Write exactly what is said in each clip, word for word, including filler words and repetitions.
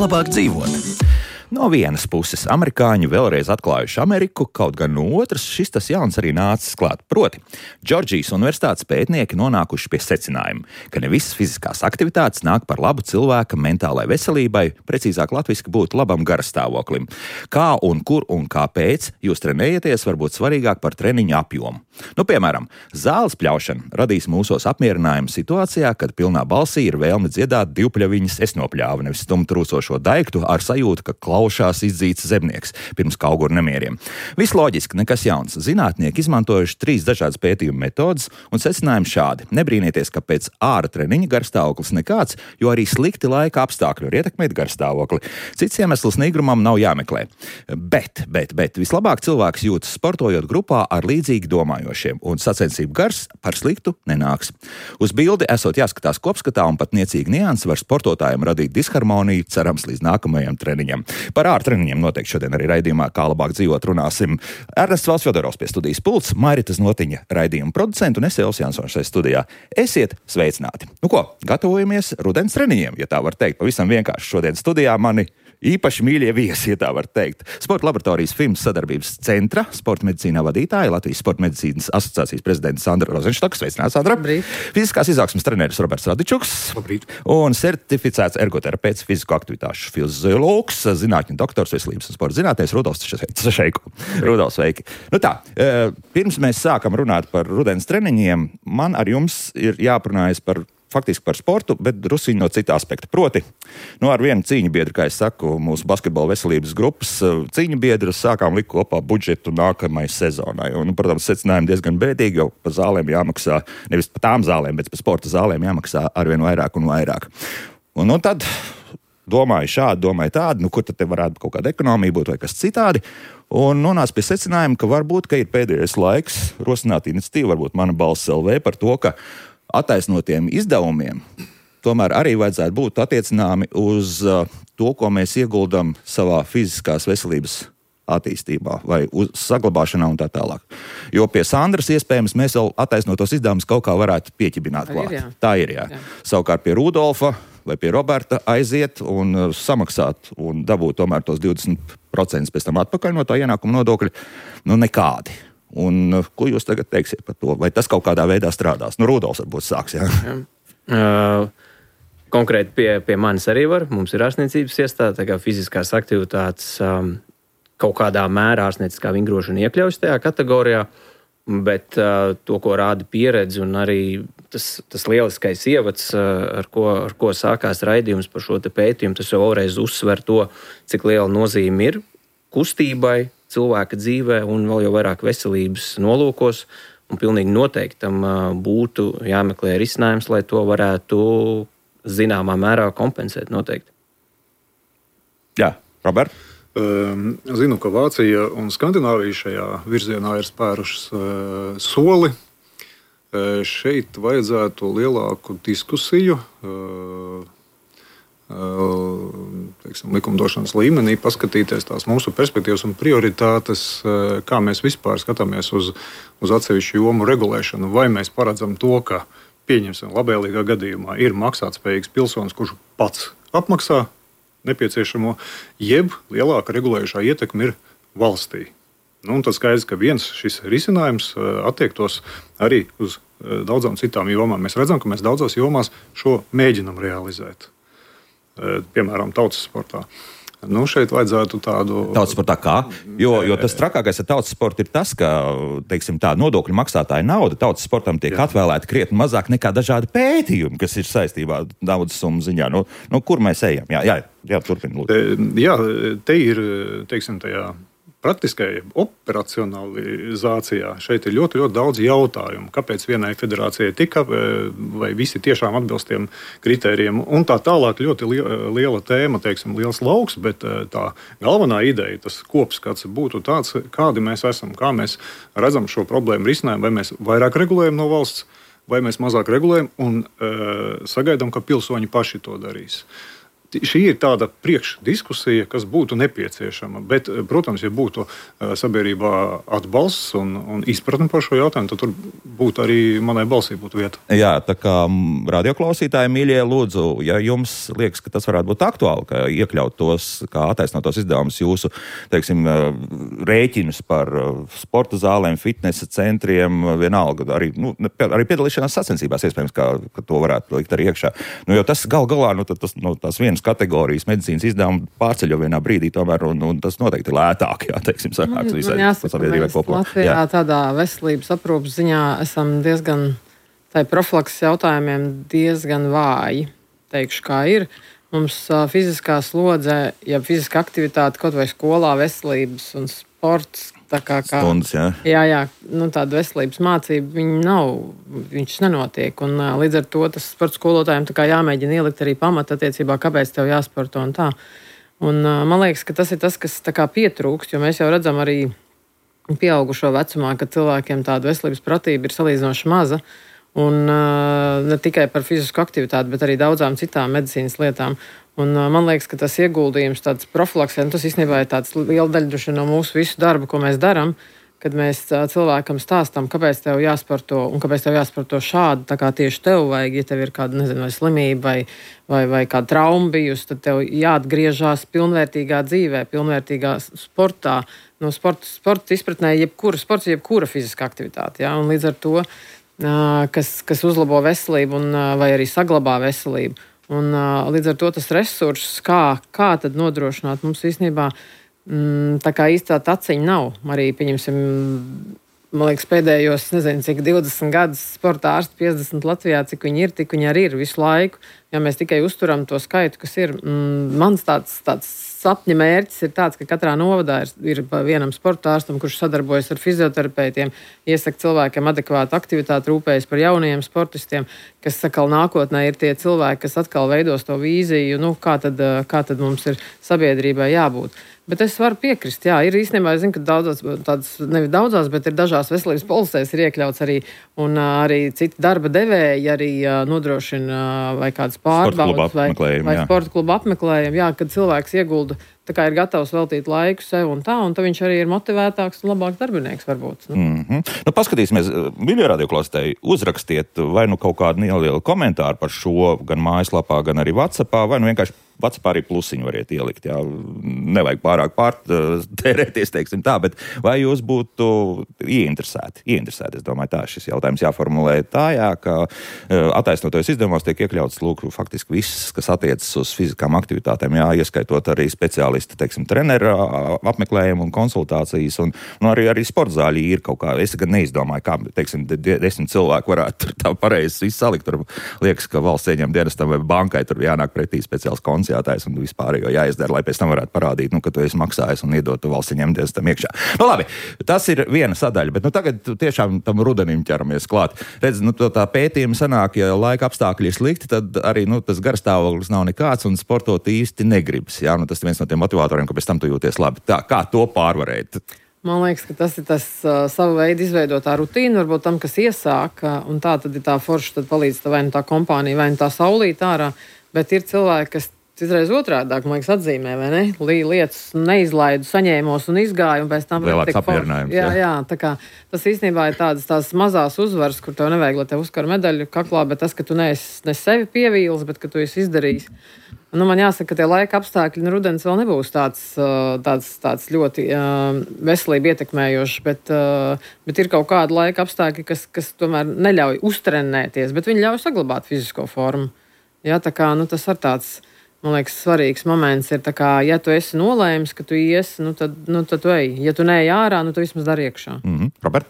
labāk dzīvot. No vienas puses, amerikāņi vēlreiz atklājuši Ameriku, kaut gan no otras šis tas jauns arī nācis klāt. Proti, Džordžijas universitātes pētnieki nonākuši pie secinājuma, ka ne visas fiziskās aktivitātes nāk par labu cilvēka mentālai veselībai, precīzāk latviski būtu labam garastāvoklim. Kā un kur un kāpēc jūs trenējaties, varbūt svarīgāk par treniņu apjomu. Nu, piemēram, zāles pļaušana radīs mūsos apmierinājumu situācijā, kad pilnā balsī ir vēlme dziedāt divpļaviņas es nopļāvu, nevis stumt trūcošo daiktu ar sajūtu, ka klaušās izdzīts zemnieks pirms kauguru nemieriem. Viss loģiski, nekas jauns. Zinātnieki izmantojuši trīs dažādas pētījuma metodas un secinājumi šādi. Nebrīnieties, ka pēc āra treniņa garstāvoklis nekāds, jo arī slikti laika apstākļi var ietekmēt garstāvokli. Cits iemesls nīgrumam nav jāmeklē. Bet, bet, bet vislabāk cilvēks jūtas sportojot grupā ar līdzīgi domājošiem, un sacensību gars par sliktu nenāks. Uz bildi esot jāskatās kopskatā, un pat niecīgi nianses var sportotājiem radīt disharmoniju, cerams līdz nākamajam treniņam. Par ārtreniņiem noteikti šodien arī raidījumā Kā labāk dzīvot runāsim. Ernests Valsts Fjodorovs pie studijas pults, Mairita Znotiņa raidījuma producenta un es Elvis Jansons šeit studijā. Esiet sveicināti! Nu ko, gatavojamies rudens treniņiem, ja tā var teikt. Pavisam vienkārši šodien studijā mani īpaši mīļie viesi, ja tā var teikt. Sporta laboratorijas Fims sadarbības centra sporta medicīnā vadītāja, Latvijas sporta medicīnas asociācijas prezidenta Sandra Rozenštoka. Sveicināts, Sandra! Labrīt. Fiziskās izaugsmes treneris Roberts Radičuks. Labrīt. Un certificēts ergoterapeits, fizisko aktivitāšu fiziologs, zinātņu doktors, veselības un sporta zinātnēs Rudolfs Šeiko. Rudolfs, sveiki! Nu tā, pirms mēs sākam runāt par rudens treniņiem, man ar jums ir jāprunājas par faktiski par sportu, bet drusiņi no cita aspekta. Proti, nu ar vienu cīņu biedru, kā es saku, mūsu basketbola veselības grupas cīņu biedru sākām likt kopā budžetu nākamai sezonai. Un, protams, secinājumi diezgan bēdīgi, jo pa zālēm jāmaksā, nevis pa tām zālēm, bet pa sporta zālēm jāmaksā arvien vairāk un vairāk. Un, un tad domāju šādi, domāju tādi, nu kur tad te varētu kaut kāda ekonomija būt vai kas citādi. Un nonāca pie secinājuma, ka varbūt, ka ir pēdējais laiks rosināt iniciatīvu, varbūt Mana balss L V par to, ka attaisnotiem izdevumiem tomēr arī vajadzētu būt attiecināmi uz uh, to, ko mēs ieguldam savā fiziskās veselības attīstībā vai uz saglabāšanā un tā tālāk. Jo pie Sandras iespējams mēs vēl attaisnotos izdevumus kaut kā varētu pieķibināt klāt. Ir, jā. Tā ir, jā. jā. Savukārt pie Rudolfa vai pie Roberta aiziet un uh, samaksāt un dabūt tomēr tos divdesmit procentus pēc tam atpakaļ no tā ienākuma nodokļa, nu nekādi. Un ko jūs tagad teiksiet par to? Vai tas kaut kādā veidā strādās? Nu, Rudolfs varbūt sāks, jā. jā. Uh, konkrēti pie, pie manis arī var. Mums ir ārstniecības iestāde, tā kā fiziskās aktivitātes um, kaut kādā mērā ārstnieciskā vingrošana iekļaujas tajā kategorijā, bet uh, to, ko rāda pieredze un arī tas, tas lieliskais ievads, uh, ar, ko, ar ko sākās raidījums par šo te pētījumu, tas jau vēlreiz uzsver to, cik liela nozīme ir kustībai, cilvēka dzīvē un vēl jau vairāk veselības nolūkos. Un pilnīgi noteikti tam būtu jāmeklē risinājums, lai to varētu zināmā mērā kompensēt noteikti. Jā, Robert? Zinu, ka Vācija un Skandināvija šajā virzienā ir spērušas soli. Šeit vajadzētu lielāku diskusiju, teiksim, likumdošanas līmenī, paskatīties tās mūsu perspektīvas un prioritātes, kā mēs vispār skatāmies uz, uz atsevišķu jomu regulēšanu. Vai mēs paredzam to, ka, pieņemsim, labvēlīgā gadījumā ir maksātspējīgs pilsonis, kurš pats apmaksā nepieciešamo, jeb lielāka regulējušā ietekme ir valstī. Nu, un tad skaidrs, ka viens šis risinājums attiektos arī uz daudzām citām jomām. Mēs redzam, ka mēs daudzās jomās šo mēģinam realizēt. Piemēram, tautas sportā. Nu, šeit vajadzētu tādu... Tautas sportā kā? Jo, jo tas trakākais ar tautas sportu ir tas, ka, teiksim tā, nodokļu maksātāja nauda tautas sportam tiek Jā. atvēlēta krietni mazāk nekā dažādi pētījumi, kas ir saistībā naudas summu ziņā. Nu, nu, kur mēs ejam? Jā, jā, jā turpin, lūdzu. Jā, te ir, teiksim, tajā praktiskajā operacionalizācijā šeit ir ļoti, ļoti daudz jautājumu. Kāpēc vienai federācijai tika, vai visi tiešām atbilst tiem kritērijiem, un tā tālāk ļoti liela tēma, teiksim, liels lauks, bet tā galvenā ideja, tas kopskats būtu tāds, kādi mēs esam, kā mēs redzam šo problēmu risinājumu, vai mēs vairāk regulējam no valsts, vai mēs mazāk regulējam un uh, sagaidām, ka pilsoņi paši to darīs. šī ir tāda priekšdiskusija, kas būtu nepieciešama. Bet, protams, ja būtu sabiedrībā atbalsts un, un izpratne par šo jautājumu, tad tur būtu arī manai balsī būtu vieta. Jā, tā kā radioklausītāji, mīļie, lūdzu, ja jums liekas, ka tas varētu būt aktuāli, ka iekļaut tos, kā attaisnotos izdevumus jūsu, teiksim, rēķinus par sporta zālēm, fitnesa centriem, vienalga, arī, nu, arī piedalīšanās sacensībās, iespējams, ka, ka to varētu likt arī iekšā. Nu, jo tas gal galā, nu, tas, nu, tās vienas kategorijas medicīnas izdevumu pārceļ jau vienā brīdī tomēr, un, un tas noteikti ir lētāk, jā, teiksim, sanāks visai sabiedrībai kopumā. Latvijā jā. Tādā veselības aprūpas ziņā esam diezgan, tai profilakses jautājumiem diezgan vāji, teikšu, kā ir. Mums uh, fiziskā slodze, ja fiziska aktivitāte kaut vai skolā, veselības un sports, tā kā, kā stundas, jā. Jā, jā, nu tāda veselības mācība, viņa nav, viņš nenotiek, un uh, līdz ar to tas sporta skolotājiem tā kā jāmēģina ielikt arī pamata attiecībā, kāpēc tev jāsporto un tā. Un uh, man liekas, ka tas ir tas, kas tā kā pietrūkst, jo mēs jau redzam arī pieaugušo vecumā, ka cilvēkiem tāda veselības pratība ir salīdzinoši maza, un uh, ne tikai par fizisku aktivitāti, bet arī daudzām citām medicīnas lietām. Un uh, man liekas, ka tas ieguldījums tāds profilaksē, un tas īstenībā ir tāds liela daļa no mūsu visu darbu, ko mēs darām, kad mēs uh, cilvēkam stāstam, kāpēc tev jāsporto un kāpēc tev jāsporto šādi, tā kā tieši tev vajag, ja tev ir kāda, nezinu, vai slimība vai, vai, vai kāda trauma bijusi, tad tev jāatgriežās pilnvērtīgā dzīvē, pilnvērtīgā sportā. No sporta, sporta izpratnē jebkura sports, jebkura fiziska aktivitāte, ja? Un līdz ar to, uh, kas, kas uzlabo veselību un, uh, vai arī saglabā veselību. Un, uh, līdz ar to tas resurss, kā, kā tad nodrošināt, mums īstenībā mm, tā kā īstā taciņa nav. Arī, pieņemsim, man liekas, pēdējos, nezinu, cik divdesmit gadus sporta ārsti piecdesmit Latvijā, cik viņi ir, tik viņi arī ir visu laiku. Ja mēs tikai uzturam to skaitu, kas ir, mm, mans tāds, tāds sapņa mērķis ir tāds, ka katrā novadā ir, ir vienam sporta ārstam, kurš sadarbojas ar fizioterapeitiem, iesaka cilvēkiem adekvātu aktivitāti, rūpējas par jaunajiem sportistiem, kas atkal nākotnē ir tie cilvēki, kas atkal veidos to vīziju, nu, kā tad, kā tad mums ir sabiedrībai jābūt. Bet es varu piekrist, jā, ir īstenībā, es zinu, ka daudzās, tādas, nevis daudzās, bet ir dažās veselības polisēs ir iekļauts arī, un arī citi darba devēji arī nodrošina vai kādas pārbaudas, vai, vai sporta klubu apmeklējumu, jā, kad cilvēks iegulda, tā kā ir gatavs veltīt laiku sev un tā, un tad viņš arī ir motivētāks un labāks darbinieks varbūt. Nu. Mm-hmm. Nu, paskatīsimies, mīļie radioklausītāji, uzrakstiet vai nu kaut kādu nelielu komentāru par šo, gan mājaslapā, gan arī WhatsAppā, vai nu vienkārši WhatsAppā arī plusiņu variet ielikt, jā, nevajag pārāk pārtērēties, teiksim tā, bet vai jūs būtu ieinteresēti, ieinteresēti, es domāju, tā šis jautājums jāformulē tā, jā, ka attaisnotajos izdevumos tiek iekļauts, lūk, faktiski viss, kas attiecas uz fiziskām aktivitātēm, jā, ieskaitot arī speciālisti, teiksim, treneru apmeklējumu un konsultācijas, un, un arī, arī sportzāļi ir kaut kā, es gan neizdomāju, kā, teiksim, desmit cilvēku varētu tā pareizi visu salikt, tur liekas, ka valsts ieņem dienestam vai bankai tur jānāk pretī speciāls konsultācijas, jātais un vispārējo jāizdara, lai pēc tam varētu parādīt, nu, ka tu esi maksājis un iedot valsts ņemties tam iekšā. Nu, labi, tas ir viena sadaļa, bet nu, tagad tiešām tam rudenim ķeramies klāt. Redz, nu, tā pētījuma sanāk, ja laika apstākļi ir slikti, tad arī nu, tas garstāvoklis nav nekāds un sportot īsti negribas. Jā? Nu, tas ir viens no tiem motivatoriem, ka pēc tam tu jūties labi. Tā, kā to pārvarēt? Man liekas, ka tas ir tas uh, sava veida izveidotā rutīna, varbūt tam, kas iesāk, uh, un tā tad ir tā forša, tad palīdz tā vai nu tā kompānija, vai nu tā saulīt ārā, bet ir cilvēki, kas izreiz otrādāk, man liekas, atzīmē, vai ne? Lī lietas neizlaidu, saņēmos un izgāju, un pēc tam... Lielāks apmierinājums. Jā, jā, tā kā tas īstenībā ir tādas tās mazās uzvaras, kur tev nevajag, lai tev uzkar medaļu kaklā, bet tas, ka tu neesi ne sevi pievīlis, bet ka tu esi izdarījis. Nu, man jāsaka, ka tie laika apstākļi, nu, rudens vēl nebūs tāds, tāds, tāds ļoti uh, veselību ietekmējošs, bet, uh, bet ir kaut kāda laika apstākļi, kas, kas tomēr neļauj uztrenēties, bet viņi ļauj saglabāt fizisko formu. Jā, tā kā, nu, tas ar tāds... Man liekas, svarīgs moments ir, tā kā, ja tu esi nolēmis, ka tu iesi, nu tad, nu, tad tu ej. Ja tu neej ārā, nu tu vismaz dari iekšā. Mm-hmm. Robert?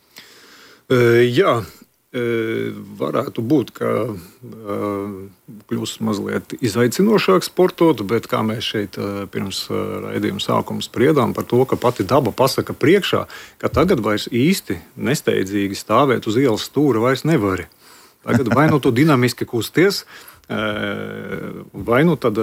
Uh, jā, uh, varētu būt, ka uh, kļūst mazliet izaicinošāk sportot, bet kā mēs šeit uh, pirms uh, raidījuma sākuma spriedām par to, ka pati daba pasaka priekšā, ka tagad vairs īsti nesteidzīgi stāvēt uz ielas stūra vairs nevari. Tagad vai nu tu dinamiski kusties, vai nu tad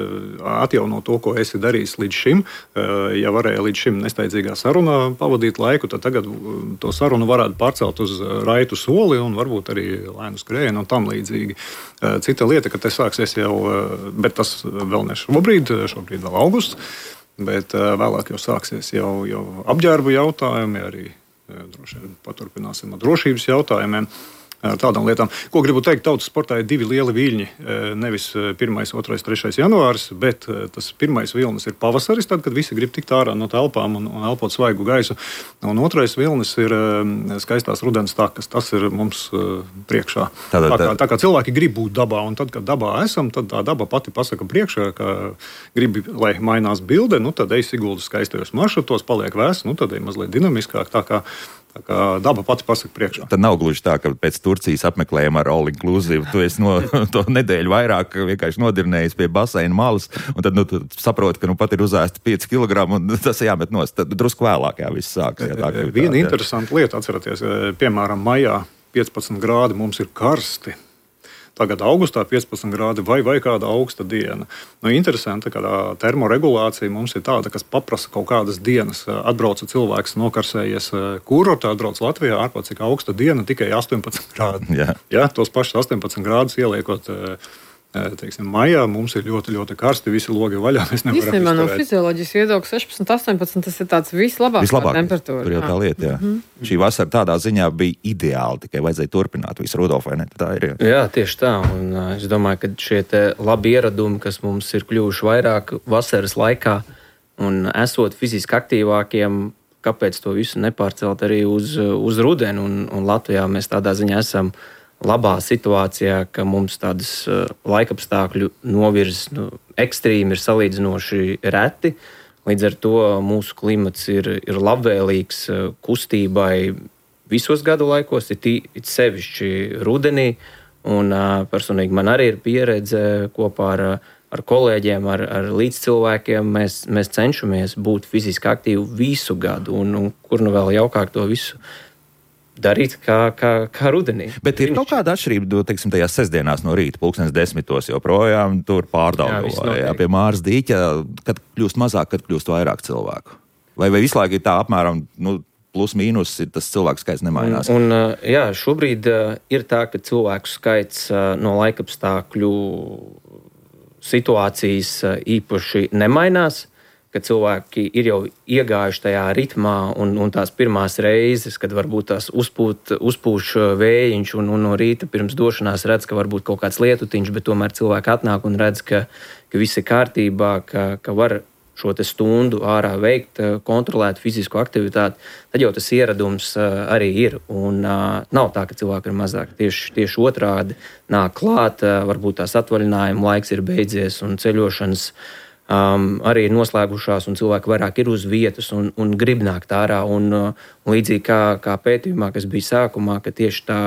atjauno to, ko esi darījis līdz šim. Ja varēja līdz šim nesteidzīgā sarunā pavadīt laiku, tad tagad to sarunu varētu pārcelt uz raitu soli un varbūt arī lēnu skrējienu un tam līdzīgi. Cita lieta, ka te sāksies jau, bet tas vēl ne šobrīd, šobrīd vēl augusts, bet vēlāk jau sāksies jau, jau apģērbu jautājumi, arī droši vien paturpināsim ar drošības jautājumiem. Tādām lietām. Ko gribu teikt, tautas sportā ir divi lieli viļņi. Nevis pirmais, otrais, trešais janvāris, bet tas pirmais vilnis ir pavasaris, tad, kad visi grib tikt ārā no telpām un, un elpot svaigu gaisu. Un otrais vilnis ir skaistās rudens takas. Tas ir mums priekšā. Tātad, tā, kā, tā kā cilvēki grib būt dabā, un tad, kad dabā esam, tad tā daba pati pasaka priekšā, ka gribi, lai mainās bilde, nu tad ej Siguldas skaistajos maršrutos, paliek vēs, nu tad ej mazliet dinamiskāk, tā kā Tā kā daba pati pasaka priekšā. Tad nav gluži tā, ka pēc Turcijas apmeklējuma ar all inclusive tu esi no to nedēļu vairāk vienkārši nodirnējis pie baseina malas, un tad nu, tu saproti, ka nu pat ir uzēsti pieci kilogrami, un tas jāmet nost. Tad drusku vēlāk jā, viss sāks. Jā, tā, Viena tā, interesanta lieta, atceraties, piemēram, maijā piecpadsmit grādi mums ir karsti. Tagad augustā piecpadsmit grādi vai, vai kāda augsta diena. Nu, interesanti, ka termoregulācija mums ir tāda, kas paprasa kaut kādas dienas. Atbrauca cilvēks, nokarsējies kurortā, atbrauc Latvijā, ārpēc cik augsta diena, tikai astoņpadsmit grādi. Jā. Ja, tos pašus astoņpadsmit grādus ieliekot teiksim, maijā, mums ir ļoti, ļoti karsti, visi logi vaļā. Īstenībā no fizioloģijas viedokļa sešpadsmit, astoņpadsmit tas ir tāds vislabākais Vislabāk, temperatūra. Tur jau tā lieta, jā. Mm-hmm. Šī vasara tādā ziņā bija ideāli, tikai vajadzēja turpināt visu, Rudolf, vai ne? Tā ir, jā. Jā, tieši tā. Un uh, es domāju, ka šie te labi ieradumi, kas mums ir kļuvuši vairāk vasaras laikā un esot fiziski aktīvākiem, kāpēc to visu nepārcelt arī uz, uz rudeni? Un, un Latvijā mēs tādā ziņā esam labā situācijā, ka mums tādas uh, laikapstākļu novirzes nu, ekstrīmi ir salīdzinoši reti. Līdz ar to mūsu klimats ir, ir labvēlīgs uh, kustībai visos gadu laikos, ir, tī, ir sevišķi rudenī. Un uh, personīgi man arī ir pieredze kopā ar, ar kolēģiem, ar, ar līdzcilvēkiem. Mēs, mēs cenšamies būt fiziski aktīvi visu gadu, un, un kur nu vēl jaukāk to visu darīt kā, kā, kā rudenī. Bet ir kaut kāda atšķirība, teiksim, tajās sestdienās no rīta, pulkstens desmitos joprojām tur pārdaugavā, jā, pie Māras dīķa, kad kļūst mazāk, kad kļūst vairāk cilvēku. Vai, vai visu laiku ir tā apmēram, nu, plus mīnus, tas cilvēku skaits nemainās? Un, un, jā, šobrīd ir tā, ka cilvēku skaits no laikapstākļu situācijas īpaši nemainās, ka cilvēki ir jau iegājuši tajā ritmā un, un tās pirmās reizes, kad varbūt tās uzpūt, uzpūš vējiņš un, un no rīta pirms došanās redz, ka varbūt kaut kāds lietutiņš, bet tomēr cilvēki atnāk un redz, ka, ka viss ir kārtībā, ka, ka var šo te stundu ārā veikt, kontrolēt fizisku aktivitāti, tad jau tas ieradums arī ir. Un uh, nav tā, ka cilvēki ir mazāk. Tieši, tieši otrādi nāk klāt, varbūt tās atvaļinājuma laiks ir beidzies un ceļošanas Um, arī ir noslēgušās, un cilvēki vairāk ir uz vietas un, un grib nākt ārā. Un, un līdzīgi kā, kā pētījumā, kas bija sākumā, ka tieši tā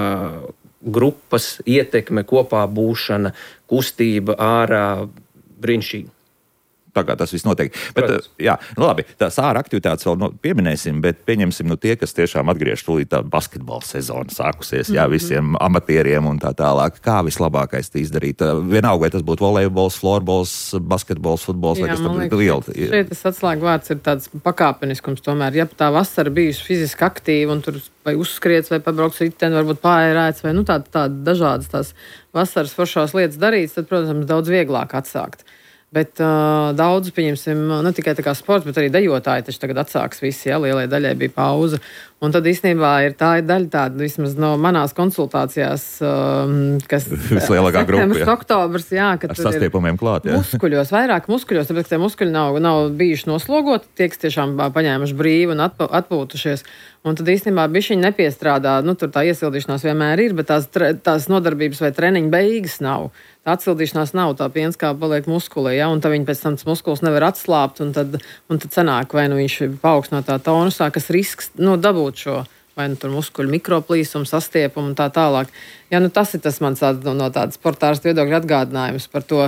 grupas ietekme, kopā būšana, kustība ārā brīnišķīgi. Tā kā tas viss notiek. Bet, Protams. jā, nu labi, tās ārā aktivitātes vēl no, pieminēsim, bet pieņemsim nu tie, kas tiešām atgriež tūlīt tā basketbola sezona sākusies, jā, mm-hmm. visiem amatieriem un tā tālāk. Kā vislabākais tā izdarīt? Vienalga, vai tas būtu volejbols, florbols, basketbols, futbols, jā, vai kas tur liekas, liela? Šeit tas atslēgvārds ir tāds pakāpeniskums tomēr. Ja tā vasara bijusi fiziski aktīva un tur vai uzskriets, vai pabrauks riteni, varbūt pārērēts, vai nu tāda tā, dažādas tās vasaras foršās lietas darīts, tad, protams, daudz vieglāk atsākt. Bet uh, daudz, pieņemsim, ne tikai tā kā sports, bet arī dejotāji taču tagad atsāks visi, ja, lielai daļai bija pauze. Un tad īstenībā ir tā ir daļa tāda, vismaz no manās konsultācijās, um, kas vislielākā grupa, jā. Oktobrs, jā, kad ar sastiepumiem klāt, jā. Muskuļos, vairāk muskuļos, tāpēc, ka tie muskuļi nav, nav bijuši noslogoti, tie, kas tiešām paņēmuši brīvi un atp atpūtušies. Un tad īstenībā bišķiņi nepiestrādā, nu tur tā iesildīšanās vienmēr ir, bet tās, tās nodarbības vai treniņa beigas nav. Tā atsildīšanās nav, tā pienskāpa paliek muskulē, ja, un tad viņi pēc tam tas muskulis nevar atslābt, un tad, un tad sanāk, vai nu viņš paaugstinā tonusā, kas risks, nu, dabūt šo, vai nu tur muskuļu mikroplīsumu, sastiepumu un tā tālāk. Ja, nu tas ir tas mans no, no tādas sportārsta viedokļa atgādinājums par to,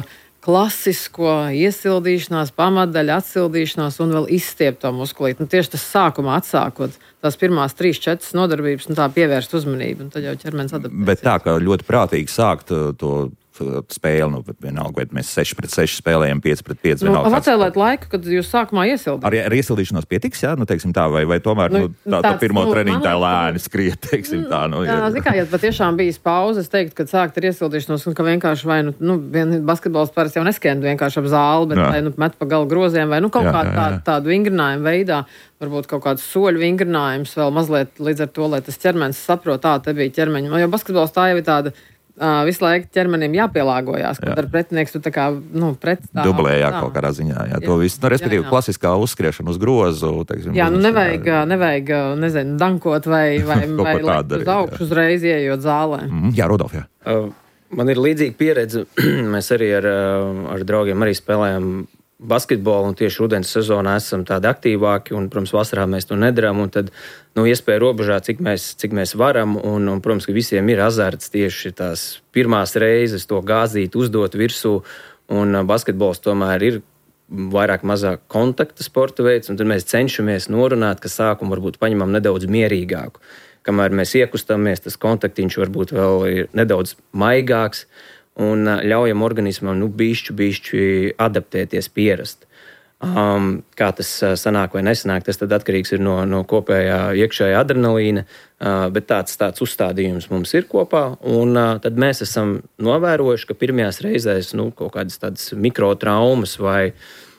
klasisko iesildīšanās, pamatdaļu atsildīšanās un vēl izstiept to muskulīti. Nu, tieši tas sākumā atsākot tās pirmās trīs, četras nodarbības, un tā pievērst uzmanību, un tad jau ķermenis adaptēsies. Bet tā, ka ļoti prātīgi sākt to spēli, nu, vienalga, vai mēs seši pret seši spēlējam, pieci pret pieci. Nu, atcēlēt laiku, kad jūs sākumā iesildāt. Arī ar iesildīšanos pietiks, jā, nu, teiksim tā, vai, vai tomēr, nu, nu tā, tā pirmo nu, treniņu tā lēni skriet, teiksim tā, nu. Jā, zin kā, ja patiešām bijis pauze, es teiktu, kad sākt ar iesildīšanos, un ka vienkārši vai, nu, nu vien basketbols parasti jau neskrien vienkārši ap zāli, bet jā. vai, nu, met pa galu groziem, vai, nu, kaut jā, kā tā, tādu vingrinājumu veidā, varbūt kaut kāds soļu vingrinājums vēl mazliet līdz ar to, lai tas ķermenis saprot, tā, te bija ķermeņa, jo basketbols tā jau ir tāda, Uh, visu laiku ķermenim jāpielāgojās, kaut ar pretinieks tu tā kā, nu, pretstāv. Dublējā kaut kādā ziņā, jā, to visu, nu, respektīvi jā, jā. klasiskā uzskriešana uz grozu, teiksim. Jā, nu, nevajag, tā, nevajag, nezinu, dankot vai, vai, vai likt uz augšu uzreiz ieejot zālē. Mm, jā, Rudolf, jā. Uh, man ir līdzīga pieredze, mēs arī ar, ar draugiem arī spēlējam basketbolu, un tieši rudens sezonā esam tādi aktīvāki, un, protams, vasarā mēs to nedarām, un tad, nu, iespēja robežā, cik mēs, cik mēs varam, un, un, protams, ka visiem ir azarts tieši tās pirmās reizes to gāzīt, uzdot virsū, un basketbols tomēr ir vairāk mazāk kontakta sporta veids, un tad mēs cenšamies norunāt, ka sākumu varbūt paņemam nedaudz mierīgāku. Kamēr mēs iekustamies, tas kontaktiņš varbūt vēl ir nedaudz maigāks, un ļaujam organismam, nu, bišķi, bišķi adaptēties, pierast. Um, kā tas sanāk vai nesanāk, tas tad atkarīgs ir no, no kopējā iekšējā adrenalīna, uh, bet tāds, tāds uzstādījums mums ir kopā, un uh, tad mēs esam novērojuši, ka pirmajās reizēs, nu, kaut kādas tādas mikrotraumas vai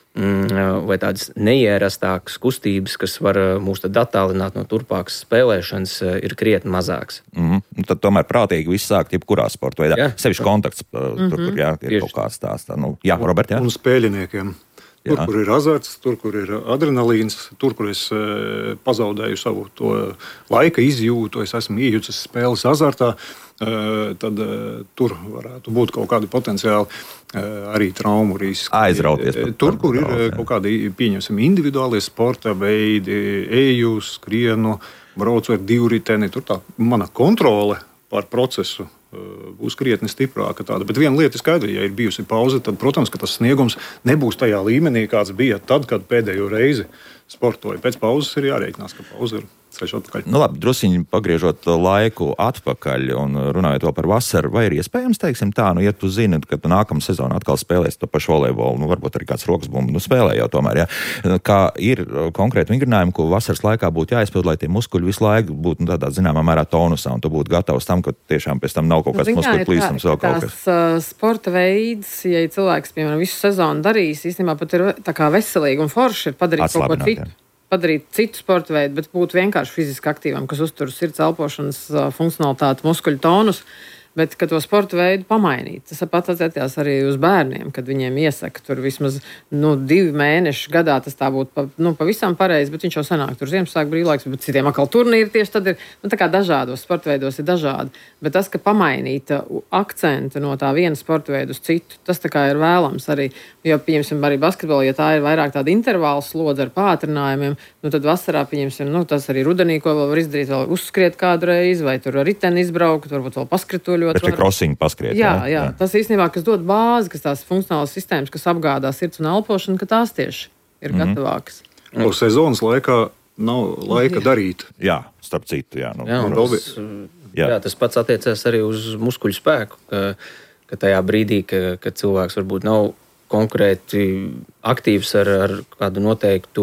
vai tādas neierastākas kustības, kas var mūs tad attālināt no turpākas spēlēšanas, ir krietni mazāks. Mm-hmm. Tad tomēr prātīgi viss sākt jebkurā sporta veidā. Jā. Sevišķi kontakts, mm-hmm. tur, kur jā, ir Tieši. kaut kāds tās. Tā, nu, jā, Robert, jā. Un spēļiniekiem. Tur, jā. kur ir azarts, tur, kur ir adrenalīns, tur, kur es e, pazaudēju savu to laika izjūtu, es esmu iejucis spēles azartā, e, tad e, tur varētu būt kaut kādi potenciāli e, arī traumu riski. Aizrauties. E, tur, kur ir e, kaut kādi, pieņemsim, individuālie sporta veidi, eju, skrienu, braucu ar divriteni, tur tā mana kontrole pār procesu būs krietni stiprāka tāda. Bet viena lieta ir skaidra, ja ir bijusi pauze, tad, protams, ka tas sniegums nebūs tajā līmenī, kāds bija tad, kad pēdējo reizi sportoja. Pēc pauzes ir jārēķinās, ka pauze ir ceļš atpakaļ. Nu labi, drusiņi pagriežot laiku atpakaļ un runājot to par vasaru, vai ir iespējams, teiksim tā, nu, ja tu zini, ka tu nākamā sezonā atkal spēlēsi to pašu volejbolu, nu, varbūt arī kāds rokas bumbu, nu, spēlē jau tomēr, jā. Kā ir konkrēti vingrinājumi, ko vasaras laikā būtu jāizpild, lai tie muskuļi visu laiku būtu, nu, tādā zināmā mērā tonusā, un tu būtu gatavs tam, ka tiešām pēc tam nav kaut kāds nu, muskuļu plīsums vēl kaut kas. Tās sporta veids, ja cilvēks, piemēram, visu sezonu darīs, īstenībā pat ir tā kā veselīgi un forši ir padarīt kaut ko citu. Padarīt citu sporta veidu, bet būt vienkārši fiziski aktīvam, kas uztur sirds elpošanas funkcionalitāti, muskuļu tonus, bet ka to sporta veidu pamainīt. Tas pat attiecās arī uz bērniem, kad viņiem iesaka tur vismaz nu, divi mēneši gadā, tas tā būtu pa, nu, pavisam pareizi, bet viņš jau sanāk tur Ziemassvētku brīvlaiks, bet citiem atkal turnīri tieši tad ir, nu tā kā dažādos sporta veidos ir dažādi, bet tas, ka pamainīt akcentu no tā viena sporta veidu uz citu, tas tā kā ir vēlams arī, jo, pieņemsim, arī basketbolu, ja tā ir vairāk tāda intervāla slodze ar pātrinājumiem, nu tad vasarā, pieņemsim, nu tas arī rudenī, ko vēl var izdarīt, vēl uzskriet kādu reizi, vai tur ar riteni izbraukt, varbūt vēl paskrituļot. Bet pie krosiņa paskriet. Jā, jā, jā, tas īstenībā, kas dod bāzi, kas tās funkcionālas sistēmas, kas apgādā sirds un elpošanu, ka tās tieši ir mm-hmm. gatavākas. Un sezonas laikā nav laika jā. darīt. Jā, starp citu, jā. Nu, jā, tas, jā. jā, tas pats attiecās arī uz muskuļu spēku, ka, ka tajā brīdī, ka, kad cilvēks varbūt nav konkrēti aktīvs ar, ar kādu noteiktu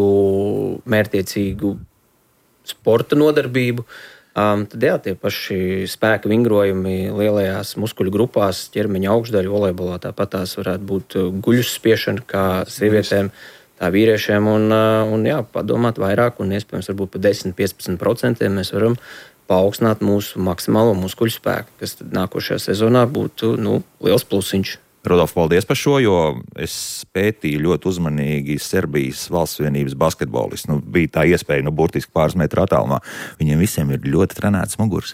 mērķtiecīgu sporta nodarbību, Um, tad jā, tie paši spēka vingrojumi lielajās muskuļu grupās, ķermeņa augšdaļa volejbolā, tāpat tās varētu būt guļus spiešana kā sievietēm, tā vīriešiem, un, un jā, padomāt vairāk, un iespējams varbūt pa desmit līdz piecpadsmit procentiem mēs varam paaugstināt mūsu maksimālo muskuļu spēku, kas tad nākošajā sezonā būtu, nu, liels plusiņš. Rudolf, paldies par šo, jo es pētīju ļoti uzmanīgi Serbijas valsts vienības basketbolistu. Nu, bija tā iespēja, nu, burtiski pāris metru attālumā. Viņiem visiem ir ļoti trenēts muguras.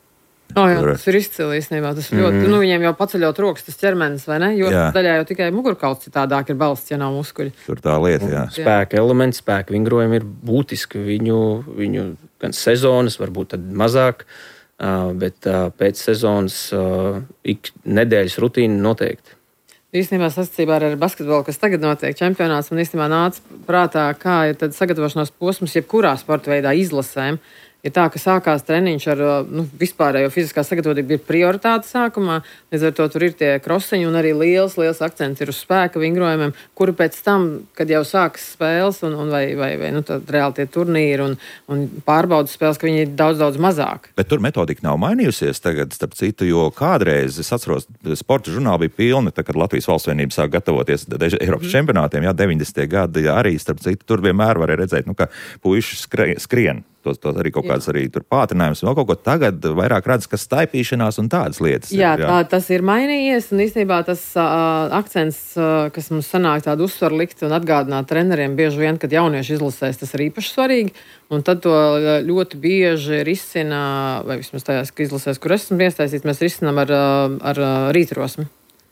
O, jā, tas ir izcili īstenībā. Tas ļoti, mm. nu, viņiem jau paceļot rokas, tas ķermenis, vai ne? Jo jā. daļā jau tikai mugurkauls citādāk ir balsts, ja nav muskuļi. Tur tā lieta, jā. Spēka elementi, spēka vingrojumi ir būtiski. Viņu, viņu gan sezonas, varbūt tad mazāk, bet pēc sezonas ik nedēļas rutīna noteikti. Īstenībā sasacībā ar basketbolu, kas tagad notiek čempionāts, man īstenībā nāca prātā, kā ir tad sagatavošanās posms jebkurā sporta veidā izlasēm. Ir tā, ka sākās treniņš ar nu, vispārējo fiziskā sagatavotību ir prioritāte sākumā, līdz ar to tur ir tie krosiņi un arī liels, liels akcents ir uz spēka vingrojumiem, kuri pēc tam, kad jau sākas spēles un, un vai, vai, vai nu, tad reāli tie turnīri un, un pārbaudas spēles, ka viņi ir daudz, daudz mazāk. Bet tur metodika nav mainījusies tagad, starp citu, jo kādreiz, es atceros, sporta žurnāli bija pilni, tā, kad Latvijas valsts vienība sāk gatavoties Eiropas mm. čempionātiem, jā, deviņdesmitie gadi, jā, arī, starp citu, tur vienmēr varēja redzēt, nu, ka puiši skrien. Tos, tos arī kaut kāds arī tur pātrinājums, vēl kaut ko tagad vairāk redz, ka staipīšanās un tādas lietas. Jā, ir, jā. Tā, tas ir mainījies, un īstenībā tas uh, akcents, uh, kas mums sanāk tādu uzsvaru likt un atgādināt treneriem bieži vien, kad jaunieši izlasēs, tas ir īpaši svarīgi, un tad to ļoti bieži risina, vai vismaz tajās, ka izlasēs, kur esmu iestaisīts, mēs risinām ar, ar rītrosmi.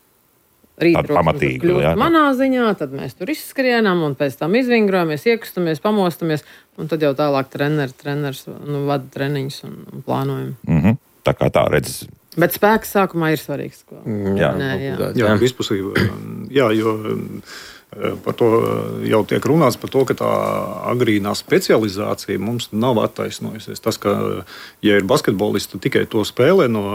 Rītrosmi kļūst manā ziņā, tad mēs tur izskrienam un pēc tam izvingrojamies, iekustamies, pamostamies, un tad jau tālāk treneri, treneris nu, vada treniņus un, un plānojam. Mm-hmm. Tā kā tā redz. Bet spēks sākumā ir svarīgs. Ko? Jā, Nē, jā. jā vispusīgi. Jā, jo par to jau tiek runāts par to, ka tā agrīnā specializācija mums nav attaisnojusies. Tas, ka, ja ir basketbolisti, tikai to spēlē no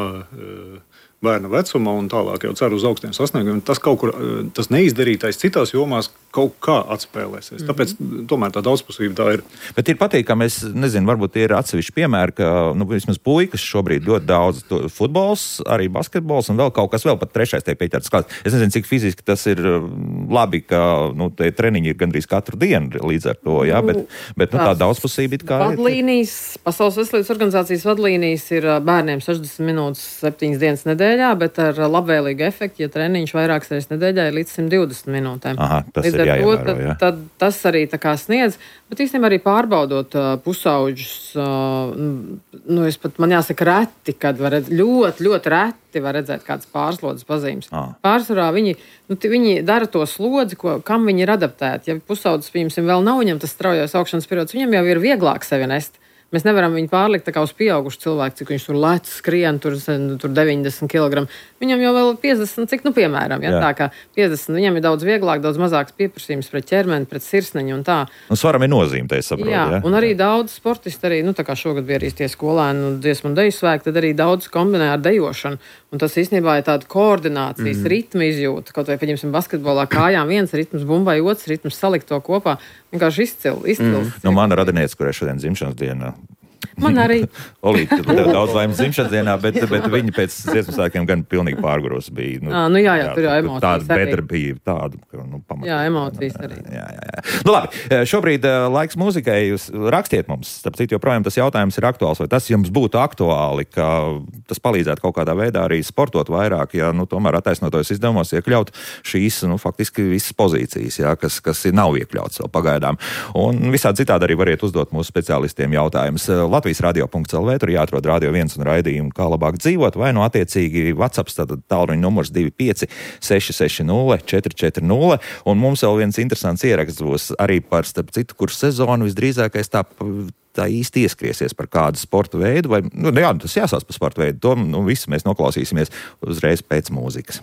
bērna vecumā un tālāk jau cer uz augstiem sasniegumiem, tas kaut kur, tas neizdarītais citās jomās kaut kā atspēlēsies. Mm-hmm. Tāpēc tomēr tā daudzpusība tā ir. Bet ir patīkami, es nezinu, varbūt ir atsevišķi piemēri, ka, nu, vismaz puikas šobrīd ļoti daudz futbols, arī basketbols un vēl kaut kas vēl pat trešais tiek pieķerts klāt. Es nezinu, cik fiziski tas ir labi, ka, nu, tie treniņi ir gandrīz katru dienu līdz ar to, jā, bet, bet nu, tā daudzpusība it kā vadlīnijas, Pasaules veselības organizācijas vadlīnijas ir bērniem sešdesmit minūtes, septiņas dienas nedēļā, bet ar labvēlīgu efektu, ja treniņš vairākas reizes nedēļā ir līdz simt divdesmit minūtēm. Aha, tas līdz ir jāievēro, tad, jā. tad tas arī tā kā sniedz, bet īstenībā arī pārbaudot uh, pusauģus, uh, nu, es pat, man jāsaka, reti, kad var redzēt, ļoti, ļoti reti var redzēt kādas pārslodzes pazīmes. Ah. Pārsvarā viņi, nu, viņi dara to slodzi, ko, kam viņi ir adaptēti. Ja pusaudzes, pieņemsim, vēl nav viņam tas straujais augšanas periods, viņam jau ir vieglāk sevi nest. Mēs nevaram viņu pārlikt tā kā uz pieaugušu cilvēku, cik viņš tur lec, skrien, tur, tur deviņdesmit kilogramu. Viņam jau vēl piecdesmit, cik, nu, piemēram, ja, tā kā piecdesmit, viņam ir daudz vieglāk, daudz mazāks pieprasījums pret ķermeni, pret sirsniņu un tā. Un svaram ir nozīme, te es saprotu. Jā, ja? Un arī daudz sportisti, arī, nu, tā kā šogad bija arī tie skolēni dziesmu un deju svēki, tad arī daudz kombinē ar dejošanu. Un tas īstenībā ir tāda koordinācijas, mm. ritma izjūta, kaut vai, paņemsim, basketbolā kājām viens ritms, bumbai otrs ritms, salikt to kopā. Vienkārši izcil, izcils. Mm. Nu, mana radiniece, kurai šodien dzimšanas diena. Man arī. Olīte, tev daudz laimes dzimšanas dienā, bet, bet viņi pēc dziesmu svētkiem gan pilnīgi pārguros bija. Nu, à, nu jā, jā, tur jau emocijas tāda arī. bedra bija tāda, ka, nu, pamatīgi. Jā, emocijas arī. Jā, jā, jā. Nu, labi, šobrīd laiks mūzikai. Jūs rakstiet mums, starp citu, joprojām tas jautājums ir aktuāls, vai tas jums būtu aktuāli, ka tas palīdzētu kaut kādā veidā arī sportot vairāk, ja, nu, tomēr attaisnotos izdevumos iekļaut šīs, nu, faktiski visas pozīcijas, jā, kas, kas nav iekļauts vēl pagaidām. Un visādi citādi arī variet uzdot mūsu speciālistiem jautājumus. Latvijas radio punkts el vē, tur jāatrod Radio viens un raidījumu, kā labāk dzīvot, vai no attiecīgi WhatsApp, tātad tālruņa numurs divi pieci seši seši nulle četri četri nulle, un mums vēl viens interesants ieraksts būs arī par, starp citu, kur sezonu visdrīzākais tā, tā īsti ieskriesies par kādu sporta veidu, vai, nu, jā, tas jāsās par sporta veidu, to, nu, visu mēs noklausīsimies uzreiz pēc mūzikas.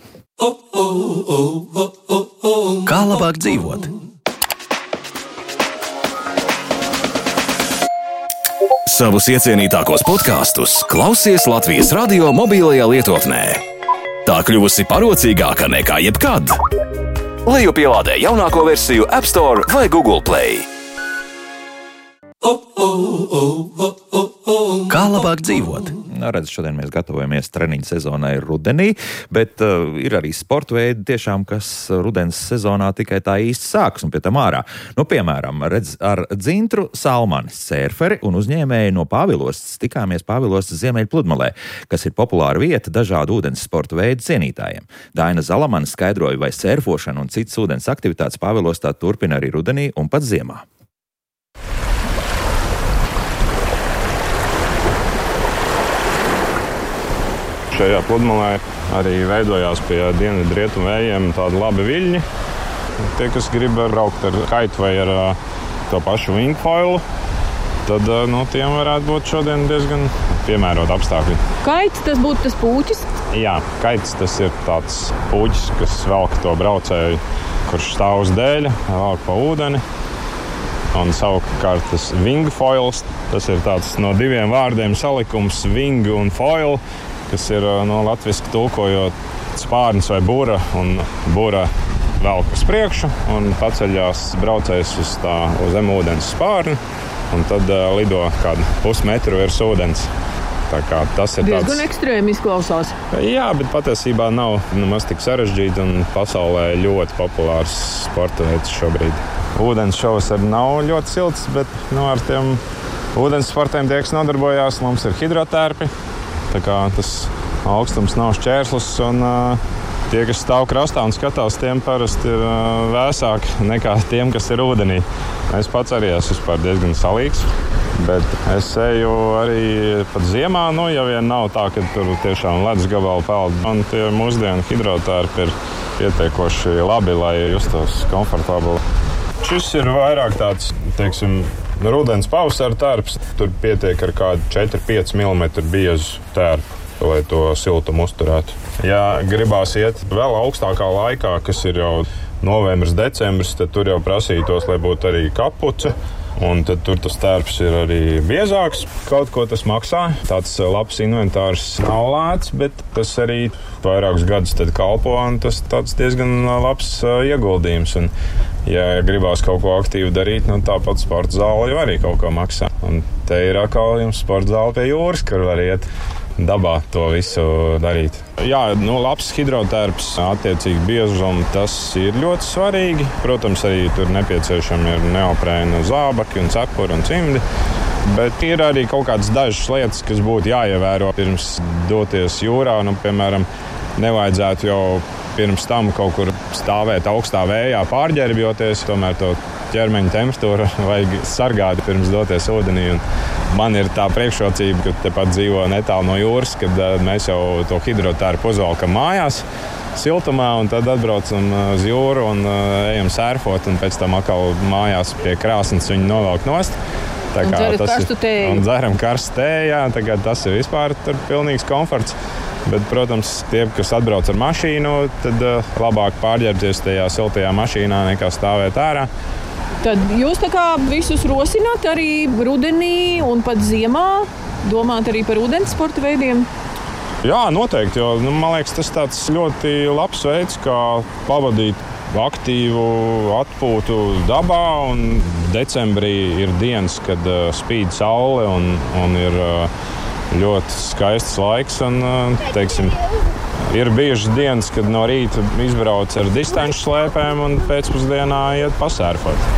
Kā labāk dzīvot? Savus iecienītākos podkastus klausies Latvijas radio mobilajā lietotnē. Tā kļuvusi parocīgāka nekā jebkad. Lejupielādē jaunāko versiju App Store vai Google Play. Kā labāk dzīvot? Redz, šodien mēs gatavojamies treniņu sezonai rudenī, bet uh, ir arī sporta veidi tiešām, kas rudens sezonā tikai tā īsti sāks un pie tam ārā. Nu, piemēram, redz, ar Dzintru Salmani, sērferi un uzņēmēji no Pāvilostas tikāmies Pāvilostas Ziemeļpludmalē, kas ir populāra vieta dažādu ūdens sporta veidu cienītājiem. Daina Zalamana skaidroja, vai sērfošana un citas ūdens aktivitātes Pāvilostā turpina arī rudenī un pat ziemā. Šajā pludmalē arī veidojās pie dienvidu rietumu vējiem tādi labi viļņi. Tie, kas grib braukt ar kaitu vai ar to pašu wingfoilu, tad no tiem varētu būt šodien diezgan piemēroti apstākļi. Kaits, tas būtu tas pūķis? Jā, kaits tas ir tāds puķis, kas velk to braucēju, kurš stāv uz dēļa, velk pa ūdeni. Un savukārt tas wing foils, tas ir tāds no diviem vārdiem salikums wing un foil, kas ir no latviski tulkojot spārnis vai bura, un bura velk uz priekšu un paceļās braucējs uz tā uz zem ūdens spārni, un tad uh, lido kādu pusmetru virs ūdens. Tā kā tas ir diezgan tāds... ekstrēmi izklausās. Jā, bet patiesībā nav nemaz tik sarežģīti un pasaulē ļoti populārs sporta veids šobrīd. Ūdens šovs arī nav ļoti silts, bet nu, ar tiem ūdens sportiem tie, kas nodarbojās, mums ir hidrotērpi. Tā kā tas augstums nav šķērslis, un uh, tie, kas stāv krastā un skatās, tiem parasti ir uh, vēsāki nekā tiem, kas ir ūdenī. Es pats arī esmu vispār diezgan salīgs, bet es eju arī pat ziemā, nu, ja vien nav tā, ka tur tiešām ledus gabali peld. Un tie mūsdienu hidrotērpi ir pietiekoši labi, lai justos komfortabli. Šis ir vairāk tāds, teiksim, rudens pavasara tērps. Tur pietiek ar kādu četri pieci milimetri biezu tērpu, lai to siltumu uzturētu. Ja gribās iet vēl augstākā laikā, kas ir jau novembris, decembris, tad tur jau prasītos, lai būtu arī kapuce. Un tad tur tas tērps ir arī biezāks. Kaut ko tas maksā. Tāds labs inventārs nav lēts, bet tas arī vairākus gadus tad kalpo, un tas tāds diezgan labs ieguldījums. Un, ja gribās kaut ko aktīvi darīt, nu tāpat sporta zāle jau arī kaut ko maksā. Un te ir atkal jums sporta zāle pie jūras, kur var iet dabā to visu darīt. Jā, nu, labs hidrotērps, attiecīgi biežums, tas ir ļoti svarīgi. Protams, arī tur nepieciešami ir neoprēna zābaki un cepuri un cimdi. Bet ir arī kaut kādas dažas lietas, kas būtu jāievēro pirms doties jūrā. Nu, piemēram, nevajadzētu jau pirms tam kaut kur stāvēt augstā vējā pārģērbjoties. Tomēr to ķermeņa temperatūru vajag sargāt pirms doties ūdenī. Un man ir tā priekšrocība, ka tepat dzīvo netālu no jūras, kad mēs jau to hidrotērpu uzvalkam mājās siltumā, un tad atbraucam uz jūru un ejam sērfot, un pēc tam atkal mājās pie krāsnes viņu novelk nost. Tā un kā tas karstu tēju. Un dzeram karstu tēju, jā, tā kā tas ir vispār tur pilnīgs komforts. Bet, protams, tie, kas atbrauc ar mašīnu, tad uh, labāk pārģērbties tajā siltajā mašīnā nekā stāvēt ārā. Tad jūs tā kā visus rosināt arī rudenī un pat ziemā domāt arī par ūdens sporta veidiem? Jā, noteikti, jo nu, man liekas, tas tāds ļoti labs veids, kā pavadīt aktīvu atpūtu dabā. Un decembrī ir dienas, kad uh, spīd saule un, un ir uh, ļoti skaists laiks. Un, uh, teiksim, ir bijušas dienas, kad no rīta izbrauc ar distanču slēpēm un pēcpusdienā iet pasērfot.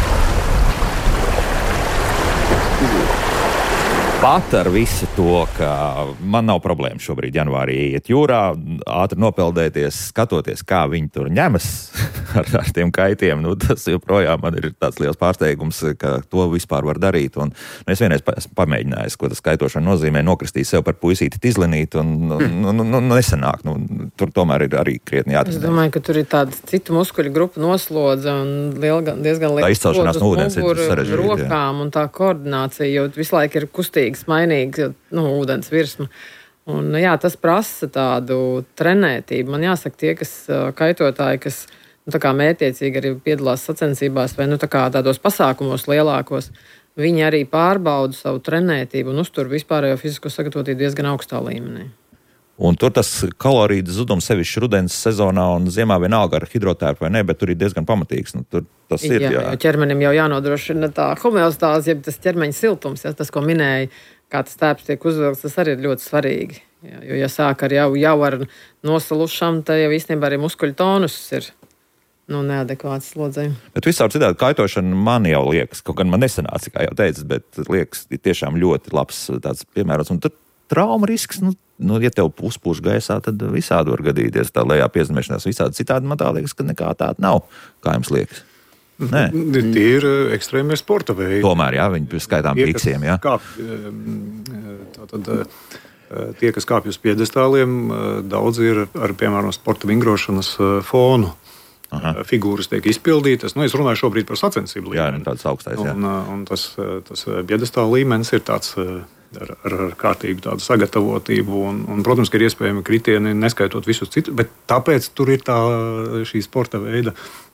Pat ar visu to, ka man nav problēma šobrīd janvārī iet jūrā, ātri nopeldēties, skatoties, kā viņi tur ņemas ar, ar tiem kaitiem, nu, tas joprojām man ir tāds liels pārsteigums, ka to vispār var darīt. Un, nu, es vienreiz esmu pamēģinājis, ko tas kaitošana nozīmē, nokristīt sev par puisīti tizlinīt, un nu, nu, nu, nu, nesanāk. Nu, tur tomēr ir arī krietni jāatrast. Es domāju, ka tur ir tāda citu muskuļu grupu noslodze un liel, diezgan liela izcelšanās no ūdens ir sarežģīta. Rokām un tā koordinācija, jo visu laiku ir kustīgi. Mainīga nu, ūdens virsma. Un, jā, tas prasa tādu trenētību. Man jāsaka, tie, kas kaitotāji, kas nu, tā kā mērķiecīgi arī piedalās sacensībās vai nu, tā kā tādos pasākumos lielākos, viņi arī pārbauda savu trenētību un uztur vispārējo fizisko sagatavotību diezgan augstā līmenī. Un tur tas kaloriju zudums sevišķi rudens sezonā un ziemā vienalga ar hidrotērpu vai ne, bet tur ir diezgan pamatīgs. Nu, tur tas ir, jā, jā. Jo ķermenim jau jānodrošina tā homeostāze, jeb tas ķermeņa siltums, ja, tas, ko minēja, kā tas tērps tiek uzvilkts, tas arī ir ļoti svarīgi. Jā, jo, ja sāk ar jau, jau ar nosalušam, tad jau īstenībā arī muskuļu tonus ir nu, neadekvāts slodzēm. Bet visādi citādi kaitošana man jau liekas, kaut gan man nesanāca, kā jau teicis, bet liekas, ir tiešām ļoti labs tāds piemērots. Un tur trauma risks, nu, nu, ja tev uzpūš gaisā, tad visādi var gadīties. Tā lejā piezemēšanās visādi citādi, man tā liekas, ka nekā tāda nav. Kā jums liekas? Nē. Tie ir ekstrēmie sporta veidi. Tomēr, jā, viņi skaitām pīksiem, jā. Kāp, tātad, tie, kas kāpj uz piedestāliem, daudz ir ar, piemēram, sporta vingrošanas fonu. Aha. Figūras tiek izpildītas. Nu, es runāju šobrīd par sacensību līmeni. Jā, tāds augstais, jā. Un, un tas, tas piedestāla līmenis ir tāds ar, ar, ar kārtīgu tādu sagatavotību. Un, un, protams, ka ir iespējami kritieni, neskaitot visus citus, bet tāpēc tur ir tā, šī sporta veida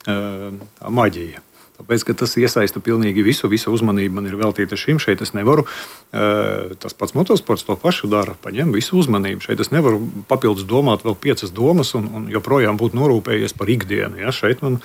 tā maģija. Tāpēc, ka tas iesaista pilnīgi visu, visa uzmanība man ir veltīta šim. Šeit es nevaru, tas pats motosports to pašu dara, paņem visu uzmanību. Šeit es nevaru papildus domāt vēl piecas domas un, un joprojām būt norūpējies par ikdienu. Ja? Šeit man